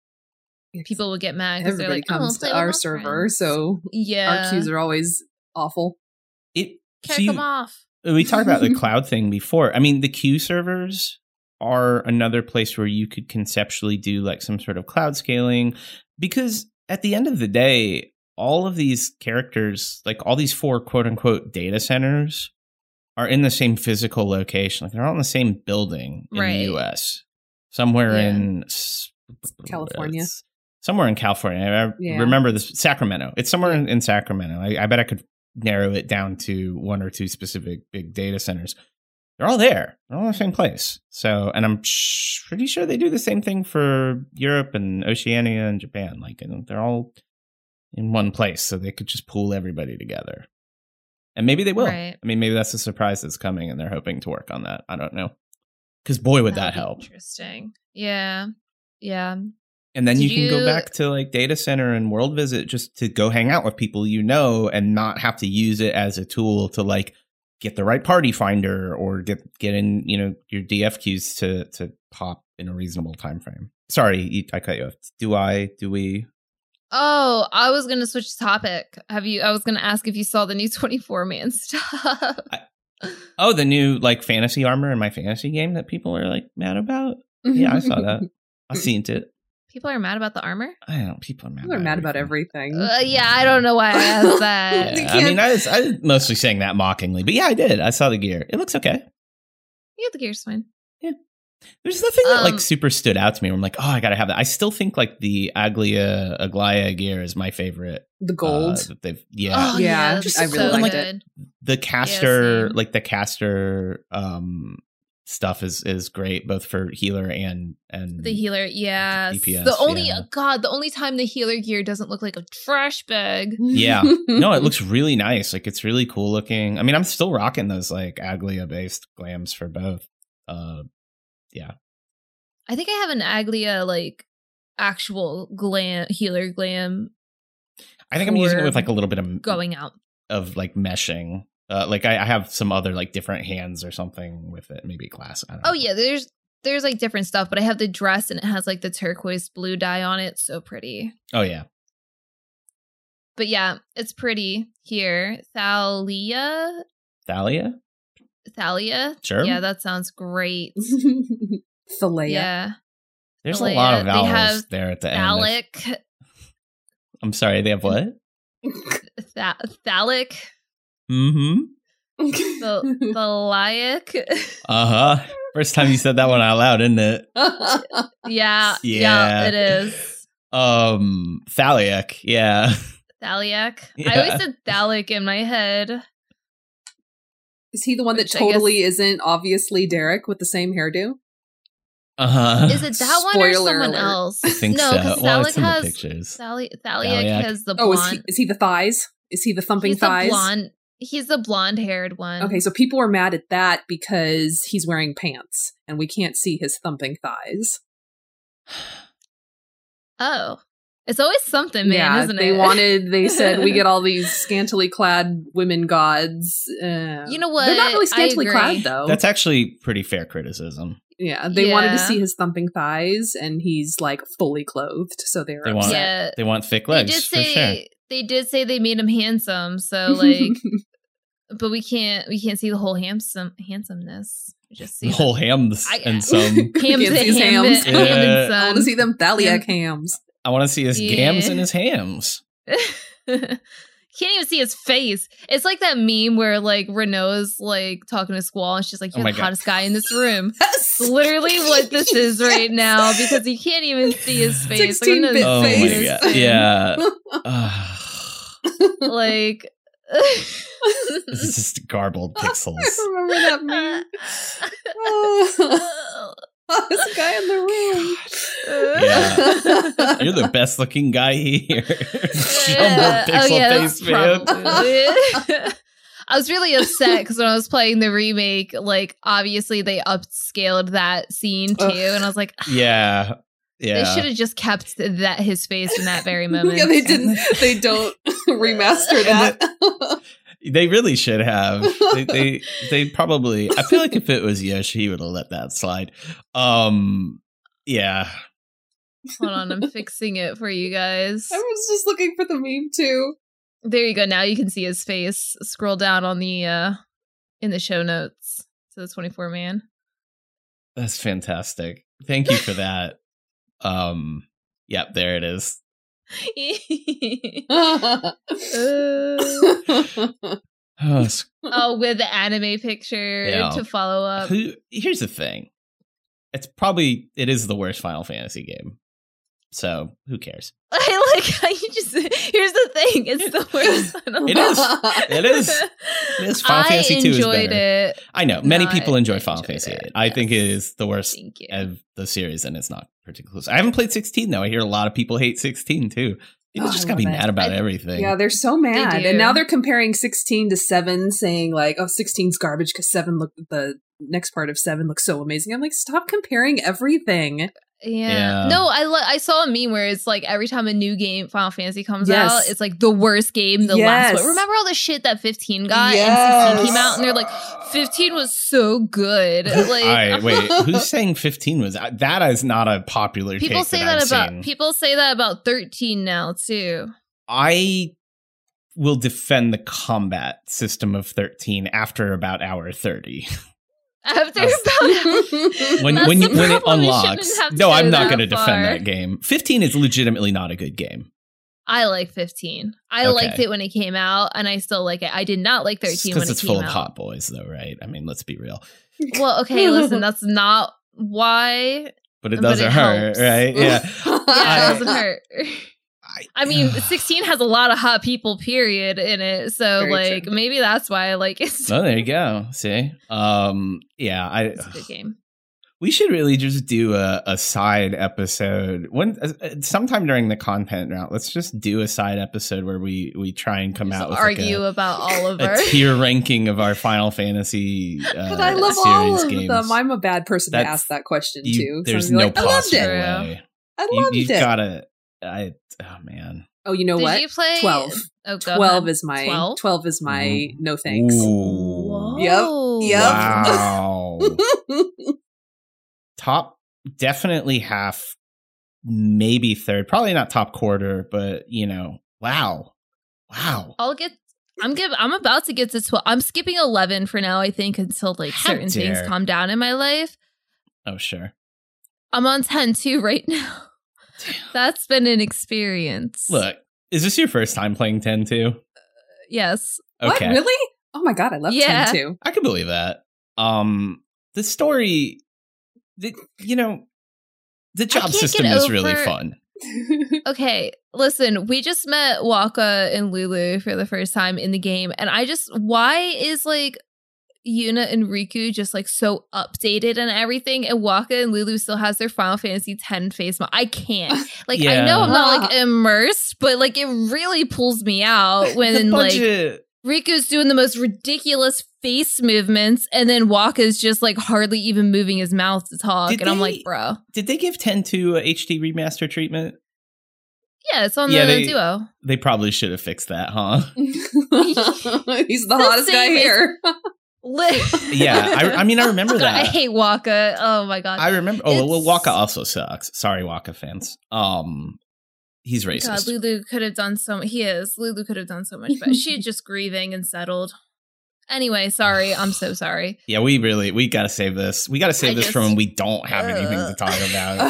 People will get mad because they're like, comes to our server, so our queues are always awful. Kick them off. We talked about the cloud thing before. I mean, the queue servers are another place where you could conceptually do like some sort of cloud scaling, because at the end of the day, all of these characters, like all these 4 quote unquote data centers, are in the same physical location. Like they're all in the same building in the US. Somewhere in California. Somewhere in California. I remember this. Sacramento. It's somewhere in Sacramento. I bet I could narrow it down to 1 or 2 specific big data centers. They're all there. They're all in the same place. So, and I'm pretty sure they do the same thing for Europe and Oceania and Japan. Like, they're all in one place, so they could just pool everybody together. And maybe they will. Right. I mean, maybe that's a surprise that's coming, and they're hoping to work on that. I don't know. Because boy, would that help. Interesting. Yeah. Yeah. And then you can go back to like data center and world visit just to go hang out with people you know, and not have to use it as a tool to like get the right party finder or get in, you know, your DF queues to pop in a reasonable time frame. Sorry, I cut you off. Do we? Oh, I was going to switch topic. I was going to ask if you saw the new 24-man stuff. The new like fantasy armor in my fantasy game that people are like mad about. Yeah, I saw that. I seen it. People are mad about the armor? I don't know. People are mad about everything. Yeah, I don't know why I asked that. I mean, I was mostly saying that mockingly, but yeah, I did. I saw the gear. It looks okay. Yeah, the gear's fine. Yeah. There's nothing that like super stood out to me where I'm like, oh, I gotta have that. I still think like the Aglaia gear is my favorite. The gold. Yeah, I really liked it. The caster, the caster stuff is great, both for healer and the healer. Yeah, DPS, the only time the healer gear doesn't look like a trash bag. Yeah, no, it looks really nice. Like it's really cool looking. I mean, I'm still rocking those like Aglaia based glams for both. Yeah, I think I have an Aglaia like actual healer glam. I think I'm using it with like a little bit of going out of like meshing. Like I have some other like different hands or something with it, maybe glass. I don't know. Yeah, there's like different stuff, but I have the dress and it has like the turquoise blue dye on it. So pretty. Oh yeah. But yeah, it's pretty here. Thalia? Sure. Yeah, that sounds great. Thalia. Yeah. There's Thalia. a lot of They vowels have there at the Thallic. end. I'm sorry, they have what? Thallic. Mm-hmm. Thaliac. Uh-huh. First time you said that one out loud, isn't it? Yeah, it is. Thaliac, yeah. Thaliac. Yeah. I always said Thallic in my head. Is he the one that Which I totally guess- isn't obviously Derek with the same hairdo? Uh-huh. Is it that one or Spoiler someone alert. else? I think no, so. because Well, Thallic it's in the has pictures. Thaliac Thalliac. has the Oh, blonde. is he the thighs? Is he the thumping he's thighs? the blonde. He's the blonde-haired one. Okay, so people are mad at that because he's wearing pants and we can't see his thumping thighs. Oh, it's always something, man, isn't it? They said we get all these scantily clad women gods. You know what? They're not really scantily I agree. clad though. That's actually pretty fair criticism. Yeah, they wanted to Yeah. see his thumping thighs, and he's like fully clothed, so they were They want upset. Yeah. they want thick They legs did for say sure. they did say they made him handsome, so like, but we can't see the whole handsomeness. We just see The whole hams I- and some. hams Can't see his ham hams. and- ham and Yeah. son. I want to see them Thaliac hams. I want to see his Yeah. gams and his hams. Can't even see his face. It's like that meme where like Renault's like talking to Squall and she's like, Oh "You're my the God. hottest guy in this room." It's literally what this is right now because you can't even see his face. Like, I'm gonna 16-bit Oh zoom face. my this god! in. Yeah. Like. This is just garbled pixels. I remember that meme. Hottest guy in the room. Yeah. You're the best looking guy here. Jumbled pixel face, man. probably. I was really upset because when I was playing the remake, like obviously they upscaled that scene too, and I was like, Yeah. they Yeah. should have just kept that his face in that very moment. Yeah, they didn't. They don't remaster that. They really should have. They probably. I feel like if it was Yoshi, he would have let that slide. Yeah. Hold on, I'm fixing it for you guys. I was just looking for the meme too. There you go. Now you can see his face. Scroll down on the in the show notes to the 24 man. That's fantastic. Thank you for that. Yep, there it is. Oh, with the anime picture Yeah. to follow up. Here's the thing. It is the worst Final Fantasy game. So who cares? I like how you just. Here's the thing. It's the worst. It is. It is. It is. Final Fantasy 2 is enjoyed better. it. I know. Many Not people enjoy Final enjoyed Fantasy it, 8. I think it yes. is the worst Thank you. of the series, and it's not particularly close. I haven't played 16, though. I hear a lot of people hate 16, too. People Oh, just I gotta be love it. mad about everything. Yeah, they're so mad. They do. And now they're comparing 16 to 7, saying like, oh, 16's garbage because 7 the next part of 7 looks so amazing. I'm like, stop comparing everything. Yeah. Yeah. No, I saw a meme where it's like every time a new game Final Fantasy comes Yes. out, it's like the worst game, the Yes. last one. Remember all the shit that 15 got Yes. and 16 came out and they're like 15 was so good. Like All right, wait. Who's saying 15 was? That is not a popular people take say that that I've about seen. people say that about 13 now too. I will defend the combat system of 13 after about hour 30. After That's- about when That's when the it problem. You unlocks. shouldn't have to No, go I'm not that going to defend far. that game. 15 is legitimately not a good game. I like 15. I Okay. liked it when it came out and I still like it. I did not like 13 when Because it it's came full out. of hot boys, though, right? I mean, let's be real. Well, okay, listen, that's not why. But it But doesn't it hurt, helps. right? Yeah. Yeah, I- it doesn't hurt. I mean, 16 has a lot of hot people, period, in it. So, Very like, true. maybe that's why I like it. Oh, there you go. See? Yeah, It's a good game. we should really just do a side episode sometime during the content route. Let's just do a side episode where we try and come Just out with argue about all of a our. tier ranking of our Final Fantasy But I love series all of games. them. I'm a bad person to That's- ask that question You- too. So there's I'm no like, I loved possible it. way. I loved You've it. gotta. Oh man. Oh, you know Did what? you play 12. Oh, go 12 ahead. is my 12? 12 is my no thanks. Ooh. Yep. Wow. Top, definitely half, maybe third. Probably not top quarter, but wow. Wow. I'm about to get to 12. I'm skipping 11 for now, I think, until like certain things calm down in my life. Oh, sure. I'm on 10-2 right now. Damn. That's been an experience. Look, is this your first time playing 10-2? Yes. Okay. What? Really? Oh my God, I love 10-2. I can believe that. The story, the job system is really fun. Okay, listen, we just met Waka and Lulu for the first time in the game, and why is like Yuna and Riku just like so updated and everything, and Waka and Lulu still has their Final Fantasy X face I can't. Like, I know I'm not like immersed, but like it really pulls me out when like Riku's doing the most ridiculous face movements, and then Waka's just like hardly even moving his mouth to talk. I'm like, bro. Did they give 10-2 a HD remaster treatment? Yeah, it's on the Duo. They probably should have fixed that, huh? He's the hottest guy here. Yeah, I mean, I remember that. I hate Waka. Oh my God. I remember. Oh, well, Waka also sucks. Sorry, Waka fans. He's racist. God, Lulu could have done so. He is. Lulu could have done so much better. She's just grieving and settled. Anyway, sorry. I'm so sorry. Yeah, we got to save this. We got to save this from when we don't have anything to talk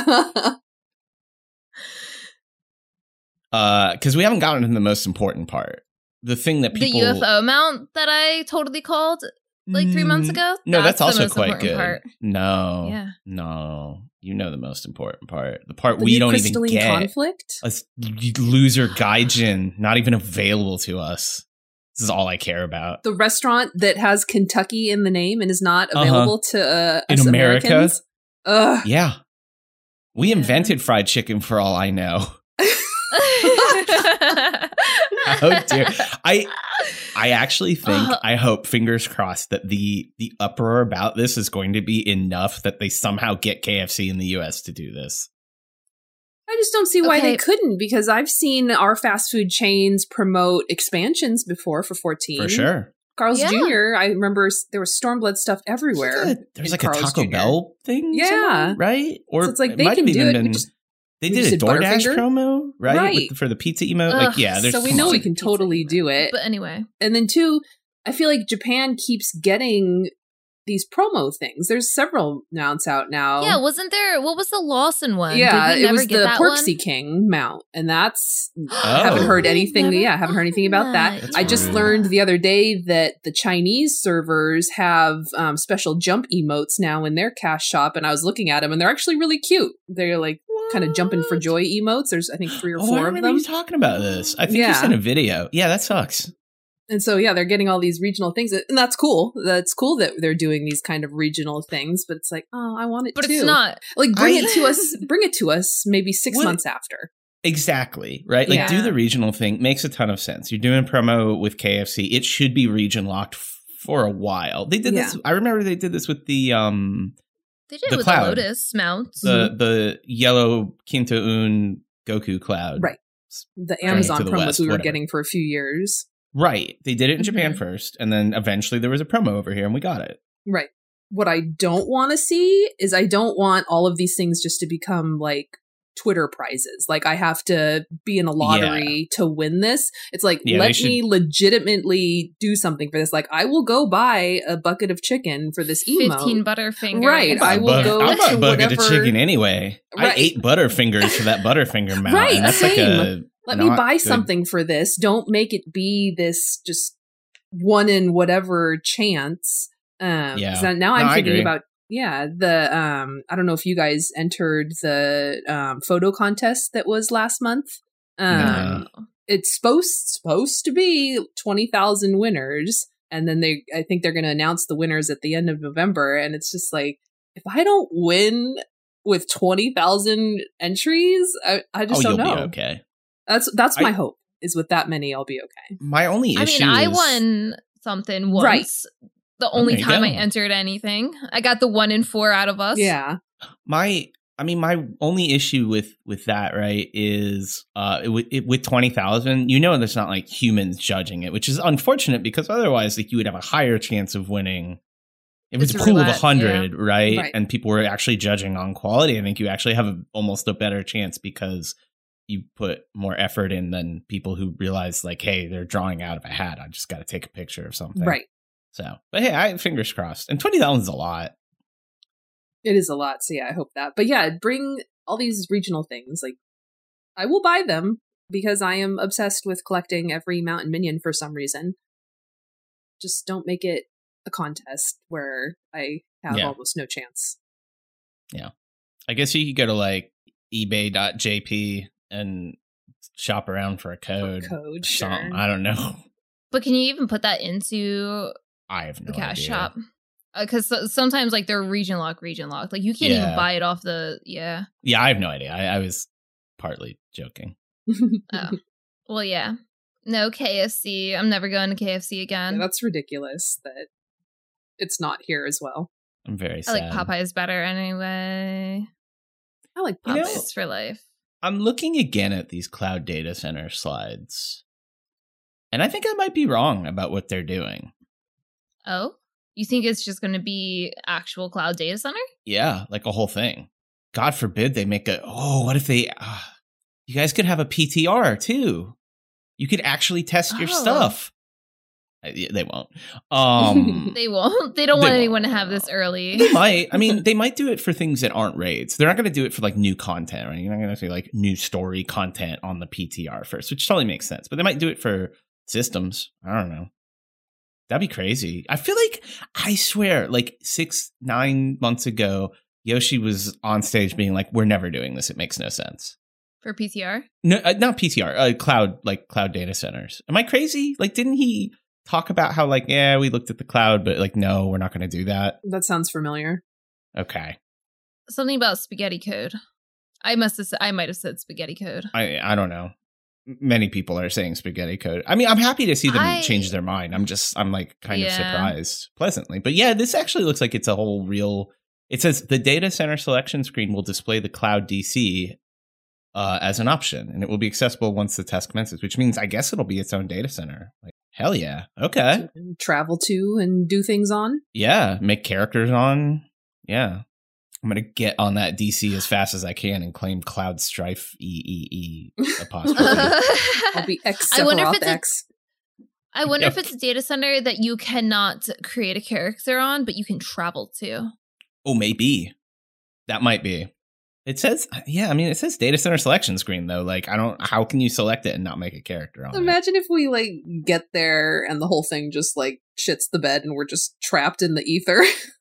about. Because we haven't gotten to the most important part. The thing that people... The UFO mount that I totally called like 3 months ago? No, that's also quite good. Part. No. Yeah. No. You know the most important part. The part we don't even get. Conflict? A loser Gaijin, not even available to us. This is all I care about. The restaurant that has Kentucky in the name and is not available to in us America? Americans. Ugh. Yeah. We invented fried chicken for all I know. Oh dear. I actually think, I hope, fingers crossed, that the uproar about this is going to be enough that they somehow get KFC in the US to do this. I just don't see why they couldn't, because I've seen our fast food chains promote expansions before for 14. For sure. Carl's Jr., I remember there was Stormblood stuff everywhere. There's like Carl's a Taco Bell thing? Yeah. Right? Or so it's like they can do it. They did a DoorDash promo, right? For the pizza emote. Like, yeah. So we know we can totally do it. But anyway. And then two, I feel like Japan keeps getting these promo things. There's several mounts out now. Yeah, wasn't there? What was the Lawson one? Yeah, it was the Porksy King mount, and that's haven't heard anything. Yeah, haven't heard anything about that. I just learned the other day that the Chinese servers have special jump emotes now in their cash shop, and I was looking at them, and they're actually really cute. They're like kind of jumping for joy emotes. There's I think 3 or 4 of them. You talking about this? I think you sent a video. Yeah, that sucks. And so, yeah, they're getting all these regional things. And that's cool. That's cool that they're doing these kind of regional things. But it's like, oh, I want it too. But it's not. Like, bring it to us maybe 6 months after. Exactly. Right? Like, do the regional thing. Makes a ton of sense. You're doing promo with KFC. It should be region locked for a while. They did this. I remember they did this with the... They did it with Cloud. the Lotus mounts. The yellow Kinto-un Goku Cloud. Right. The Amazon promos we were getting for a few years. Right. They did it in Japan first, and then eventually there was a promo over here, and we got it. Right. What I don't want to see is I don't want all of these things just to become like Twitter prizes. Like I have to be in a lottery to win this. It's like, let me legitimately do something for this. Like I will go buy a bucket of chicken for this emote. 15 Butterfingers. Right. I will go I'll buy to a bucket whatever. of chicken anyway. Right. I ate Butterfingers for that Butterfinger mount. Right. And that's Same. like Let me buy something for this. Don't make it be this just one in whatever chance. Now I'm thinking about the I don't know if you guys entered the photo contest that was last month. It's supposed to be 20,000 winners, and then I think they're going to announce the winners at the end of November. And it's just like, if I don't win with 20,000 entries, I just don't know. You'll be okay. That's my hope. Is with that many, I'll be okay. My only issue I won something once. Right. The only time I entered anything. I got the 1 in 4 out of us. Yeah. My only issue with that, right, is with 20,000, there's not like humans judging it, which is unfortunate because otherwise like you would have a higher chance of winning. If it's a pool of 100, right? And people were actually judging on quality, I think you actually have almost a better chance because you put more effort in than people who realize like, hey, they're drawing out of a hat. I just got to take a picture of something. Right. So, but hey, fingers crossed. And $20 is a lot. It is a lot. So yeah, I hope that. But yeah, bring all these regional things. Like, I will buy them because I am obsessed with collecting every mountain minion for some reason. Just don't make it a contest where I have almost no chance. Yeah. I guess you could go to like ebay.jp and shop around for a code. Sure. I don't know. But can you even put that into I have no the cash idea. shop? Because sometimes like they're region locked. Like you can't even buy it off the Yeah, I have no idea. I was partly joking. Oh. Well, yeah. No KFC. I'm never going to KFC again. Yeah, that's ridiculous that it's not here as well. I'm very sad. I like Popeyes better anyway. I like Popeyes for life. I'm looking again at these cloud data center slides, and I think I might be wrong about what they're doing. Oh? You think it's just going to be actual cloud data center? Yeah, like a whole thing. God forbid they make what if they... you guys could have a PTR, too. You could actually test your stuff. They won't. They won't. They don't want anyone to have this early. They might. I mean, they might do it for things that aren't raids. They're not going to do it for like new content, right? You're not going to say like new story content on the PTR first, which totally makes sense. But they might do it for systems. I don't know. That'd be crazy. I feel like, I swear, like 6-9 months ago, Yoshi was on stage being like, we're never doing this. It makes no sense. For PTR? No, not PTR. Cloud data centers. Am I crazy? Like, didn't he talk about how like, yeah, we looked at the cloud, but like, no, we're not going to do that? That sounds familiar. Okay. Something about spaghetti code. I might have said spaghetti code. I don't know. Many people are saying spaghetti code. I mean, I'm happy to see them change their mind. I'm like kind of surprised pleasantly. But yeah, this actually looks like it's a whole real. It says the data center selection screen will display the cloud DC as an option, and it will be accessible once the test commences, which means I guess it'll be its own data center. Like, hell yeah. Okay. Travel to and do things on. Yeah. Make characters on. Yeah. I'm going to get on that DC as fast as I can and claim Cloud Strife apostrophe. I'll be X Sephiroth X. I wonder if it's a data center that you cannot create a character on, but you can travel to. Oh, maybe. That might be. It says, it says data center selection screen, though. Like, how can you select it and not make a character on Imagine if we, like, get there and the whole thing just, like, shits the bed and we're just trapped in the ether.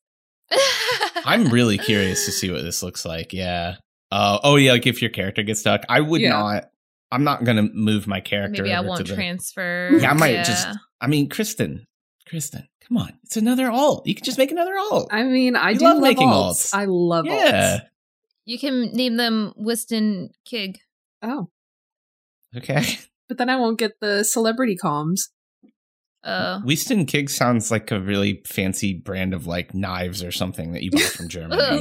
I'm really curious to see what this looks like. Yeah. Like if your character gets stuck, I would not. I'm not going to move my character. Maybe I won't transfer. Yeah, I might just. I mean, Kristen, come on. It's another alt. You can just make another alt. I mean, I do love making alts. I love alts. You can name them Whiston Kig. Oh. Okay. But then I won't get the celebrity comms. Whiston Kig sounds like a really fancy brand of like knives or something that you bought from Germany.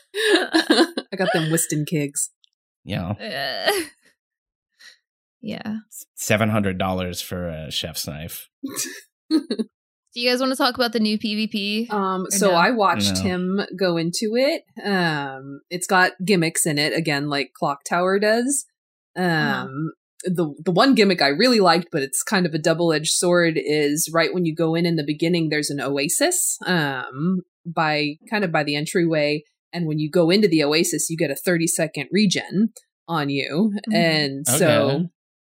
I got them Whiston Kigs. Yeah. Yeah. $700 for a chef's knife. Do you guys want to talk about the new PvP? I watched him go into it. It's got gimmicks in it, again, like Clock Tower does. The one gimmick I really liked, but it's kind of a double-edged sword, is right when you go in the beginning, there's an oasis by the entryway, and when you go into the oasis, you get a 30-second regen on you, and so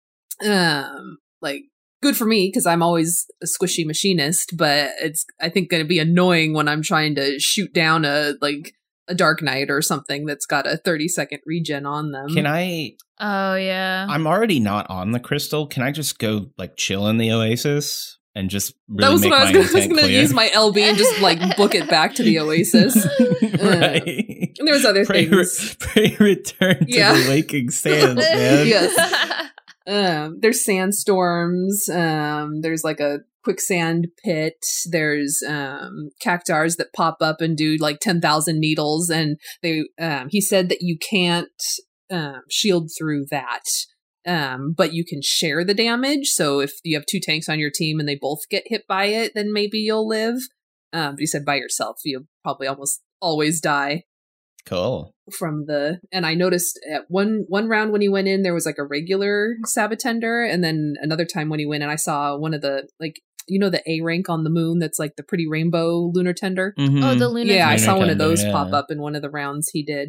good for me because I'm always a squishy machinist, but it's I think going to be annoying when I'm trying to shoot down a Dark Knight or something that's got a 30-second regen on them. Can I? Oh, yeah. I'm already not on the crystal. Can I just go, like, chill in the oasis and just really that was make what my I was intent going to use my LB and just, like, book it back to the oasis. Right. And there's other things. Pray return to the waking sands, man. Yes. There's sandstorms. There's, like, a quicksand pit. There's cactars that pop up and do like 10,000 needles, and they he said that you can't shield through that, but you can share the damage. So if you have two tanks on your team and they both get hit by it, then maybe you'll live. But he said by yourself you'll probably almost always die. Cool. And I noticed at one round when he went in, there was like a regular Sabatender, and then another time when he went in, I saw one of the, like, you know, the A rank on the moon that's like the pretty rainbow lunar tender. Mm-hmm. Oh, the lunar. Yeah, I saw one of Tender, those yeah. pop up in one of the rounds he did.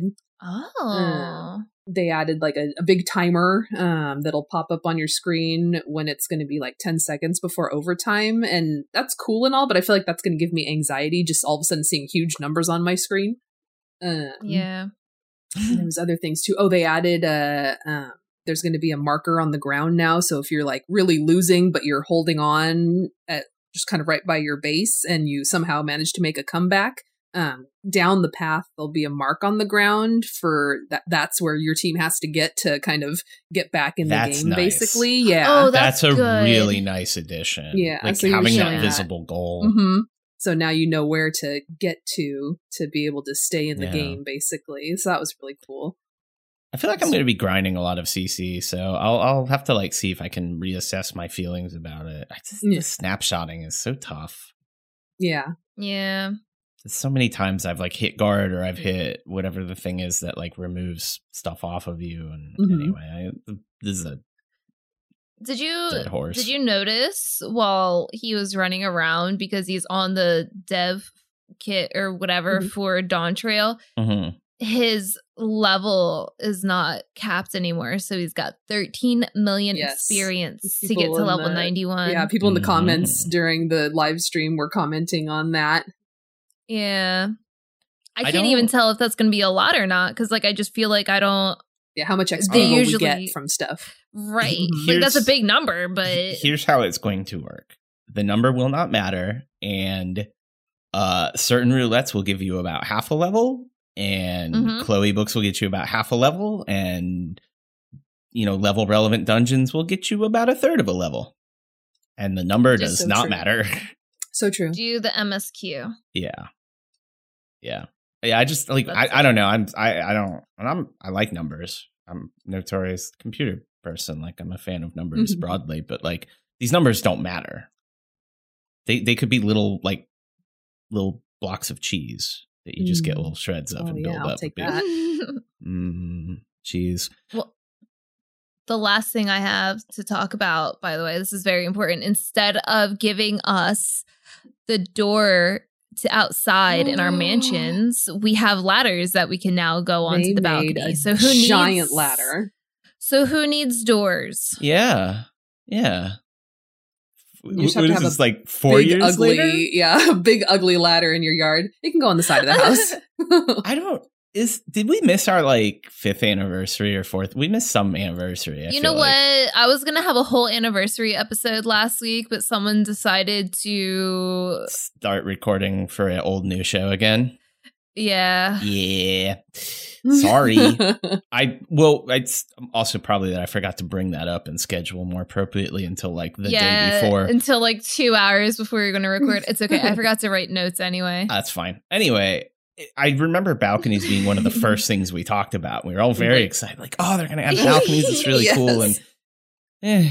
Oh. They added like a big timer that'll pop up on your screen when it's going to be like 10 seconds before overtime. And that's cool and all, but I feel like that's going to give me anxiety just all of a sudden seeing huge numbers on my screen. Yeah. And there was other things too. Oh, they added there's going to be a marker on the ground now. So if you're like really losing, but you're holding on at just kind of right by your base and you somehow manage to make a comeback, down the path, there'll be a mark on the ground for that. That's where your team has to get to kind of get back in the game, nice. Basically. Yeah. Oh, that's a good. really nice addition. Yeah, Like so you're having that showing visible goal. Mm-hmm. So now you know where to get to be able to stay in the Yeah. game, basically. So that was really cool. I feel like I'm going to be grinding a lot of CC, so I'll have to like see if I can reassess my feelings about it. The snapshotting is so tough. Yeah. Yeah. There's so many times I've like hit guard or I've hit whatever the thing is that like removes stuff off of you. And anyway, this is a dead horse. Did you notice while he was running around, because he's on the dev kit or whatever for Dawn Trail, his level is not capped anymore, so he's got 13 million experience to get to level 91. Yeah, people in the comments during the live stream were commenting on that. Yeah, I can't even tell if that's going to be a lot or not, because like I just feel like I don't. Yeah, how much XP will we get from stuff? Right, like that's a big number, but here's how it's going to work: the number will not matter, and certain roulettes will give you about half a level. And Chloe books will get you about half a level, and level relevant dungeons will get you about a third of a level. And the number does not matter. So true. Do the MSQ. Yeah. I just like I don't know. I like numbers. I'm a notorious computer person. Like I'm a fan of numbers broadly, but like these numbers don't matter. They could be little blocks of cheese that you just get little shreds of and build I'll up. Take that. Cheese. Well, the last thing I have to talk about, by the way, this is very important. Instead of giving us the door to outside in our mansions, we have ladders that we can now go onto the balcony. So who needs giant ladder? So who needs doors? Yeah. You just have to have this, a like 4 big, years ugly, later? a big ugly ladder in your yard. It can go on the side of the house. Did we miss our like 5th anniversary or 4th? We missed some anniversary. You know what? I was going to have a whole anniversary episode last week, but someone decided to start recording for an old new show again. Yeah. Sorry. It's also probably that I forgot to bring that up and schedule more appropriately until like the day before. Until like 2 hours before you're going to record. It's okay. I forgot to write notes anyway. That's fine. Anyway, I remember balconies being one of the first things we talked about. We were all very excited. Like, oh, they're going to add balconies. It's really cool. And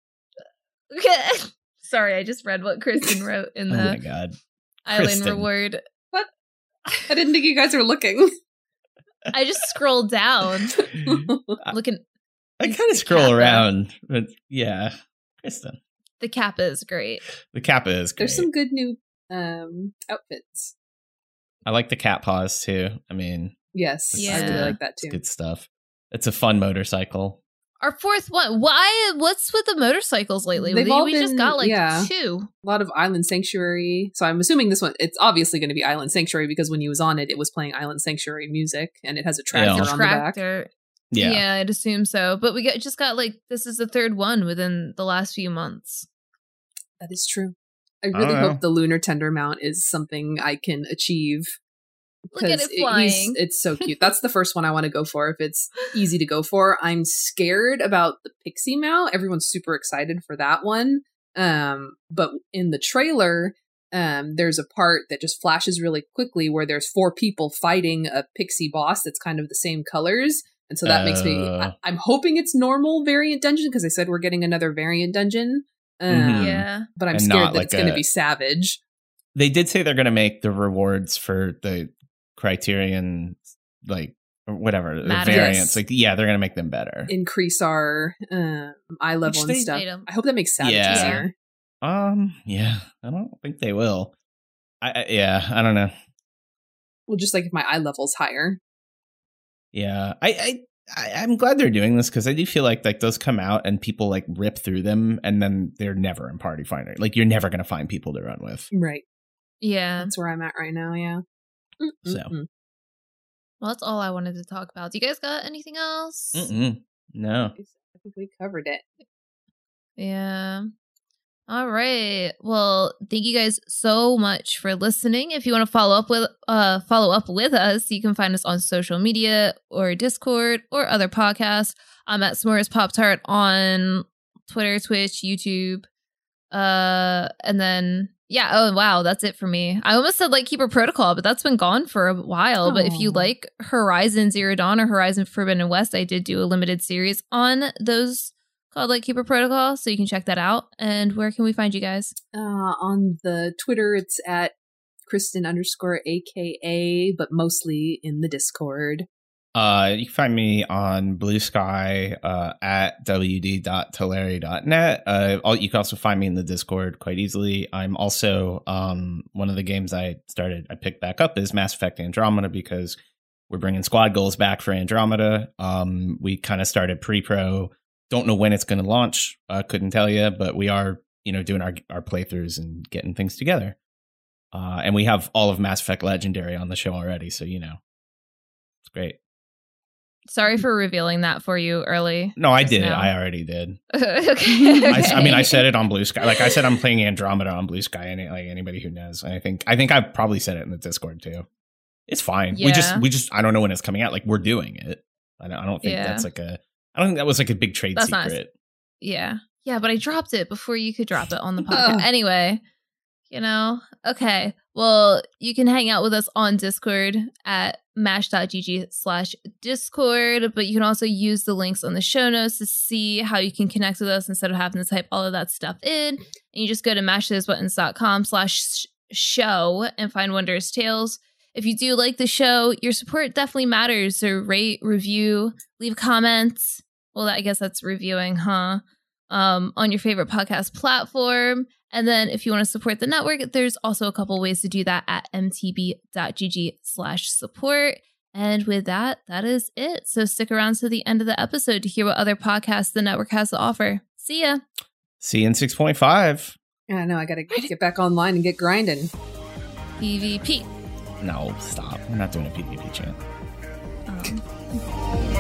Sorry, I just read what Kristen wrote in the oh my God. Island Kristen. Reward. What? I didn't think you guys were looking. I just scrolled down. Looking. I kind of scroll around, but yeah. Kristen. The Kappa is great. The Kappa is great. There's some good new outfits. I like the cat paws too. I mean, yes, I really like that too. It's good stuff. It's a fun motorcycle. Our fourth one. What's with the motorcycles lately? They've We just got like 2. A lot of Island Sanctuary. So I'm assuming this one, it's obviously going to be Island Sanctuary because when you was on it, it was playing Island Sanctuary music and it has a tractor on the back. Yeah, I'd assume so. But we just got like, this is the 3rd one within the last few months. That is true. I really hope the Lunar Tender mount is something I can achieve. Look at it flying. It's so cute. That's the first one I want to go for if it's easy to go for. I'm scared about the Pixie mount. Everyone's super excited for that one. But in the trailer, there's a part that just flashes really quickly where there's 4 people fighting a Pixie boss that's kind of the same colors. And so that makes me, I'm hoping it's normal variant dungeon because they said we're getting another variant dungeon. But I'm scared that it's going to be savage. They did say they're going to make the rewards for the Criterion like or whatever the Matters. variants. Like, yeah, they're gonna make them better. Increase our eye level and stuff. I hope that makes Savage easier. Yeah, I don't think they will. I don't know. Well, just like if my eye level's higher. Yeah, I'm glad they're doing this because I do feel like those come out and people like rip through them and then they're never in Party Finder. Like you're never gonna find people to run with. Right. Yeah, that's where I'm at right now. Yeah. So. Well, that's all I wanted to talk about. Do you guys got anything else? No. I think we covered it. Yeah. All right. Well, thank you guys so much for listening. If you want to follow up with us, you can find us on social media or Discord or other podcasts. I'm at S'mores Pop-Tart on Twitter, Twitch, YouTube. And then oh wow, that's it for me. I almost said Keeper Protocol, but that's been gone for a while. But if you like Horizon Zero Dawn or Horizon Forbidden West, I did do a limited series on those called Keeper Protocol, so you can check that out. And where can we find you guys? On the Twitter, it's at Kristen_AKA, but mostly in the Discord. You can find me on Blue Sky at wd.teleri.net. You can also find me in the Discord quite easily. I'm also one of the games I picked back up is Mass Effect Andromeda because we're bringing squad goals back for Andromeda. We kind of started pre-pro. Don't know when it's going to launch. Couldn't tell you, but we are doing our playthroughs and getting things together. And we have all of Mass Effect Legendary on the show already, so it's great. Sorry for revealing that for you early. No, I did. I already did. Okay. I said it on Blue Sky. Like I said, I'm playing Andromeda on Blue Sky. And anybody who knows, I think I probably said it in the Discord too. It's fine. Yeah. We just I don't know when it's coming out. Like we're doing it. I don't think that's I don't think that was a big trade secret. Nice. Yeah, but I dropped it before you could drop it on the podcast. Anyway, okay. Well, you can hang out with us on Discord at mash.gg/Discord, but you can also use the links on the show notes to see how you can connect with us instead of having to type all of that stuff in. And you just go to mashthosebuttons.com/show and find Wondrous Tales. If you do like the show, your support definitely matters. So rate, review, leave comments. Well, I guess that's reviewing, huh? On your favorite podcast platform. And then if you want to support the network, there's also a couple ways to do that at mtb.gg/support. And with that is it. So stick around to the end of the episode to hear what other podcasts the network has to offer. See ya. See you in 6.5. Yeah, I know. I got to get back online and get grinding. PvP. No, stop. We're not doing a PvP chant.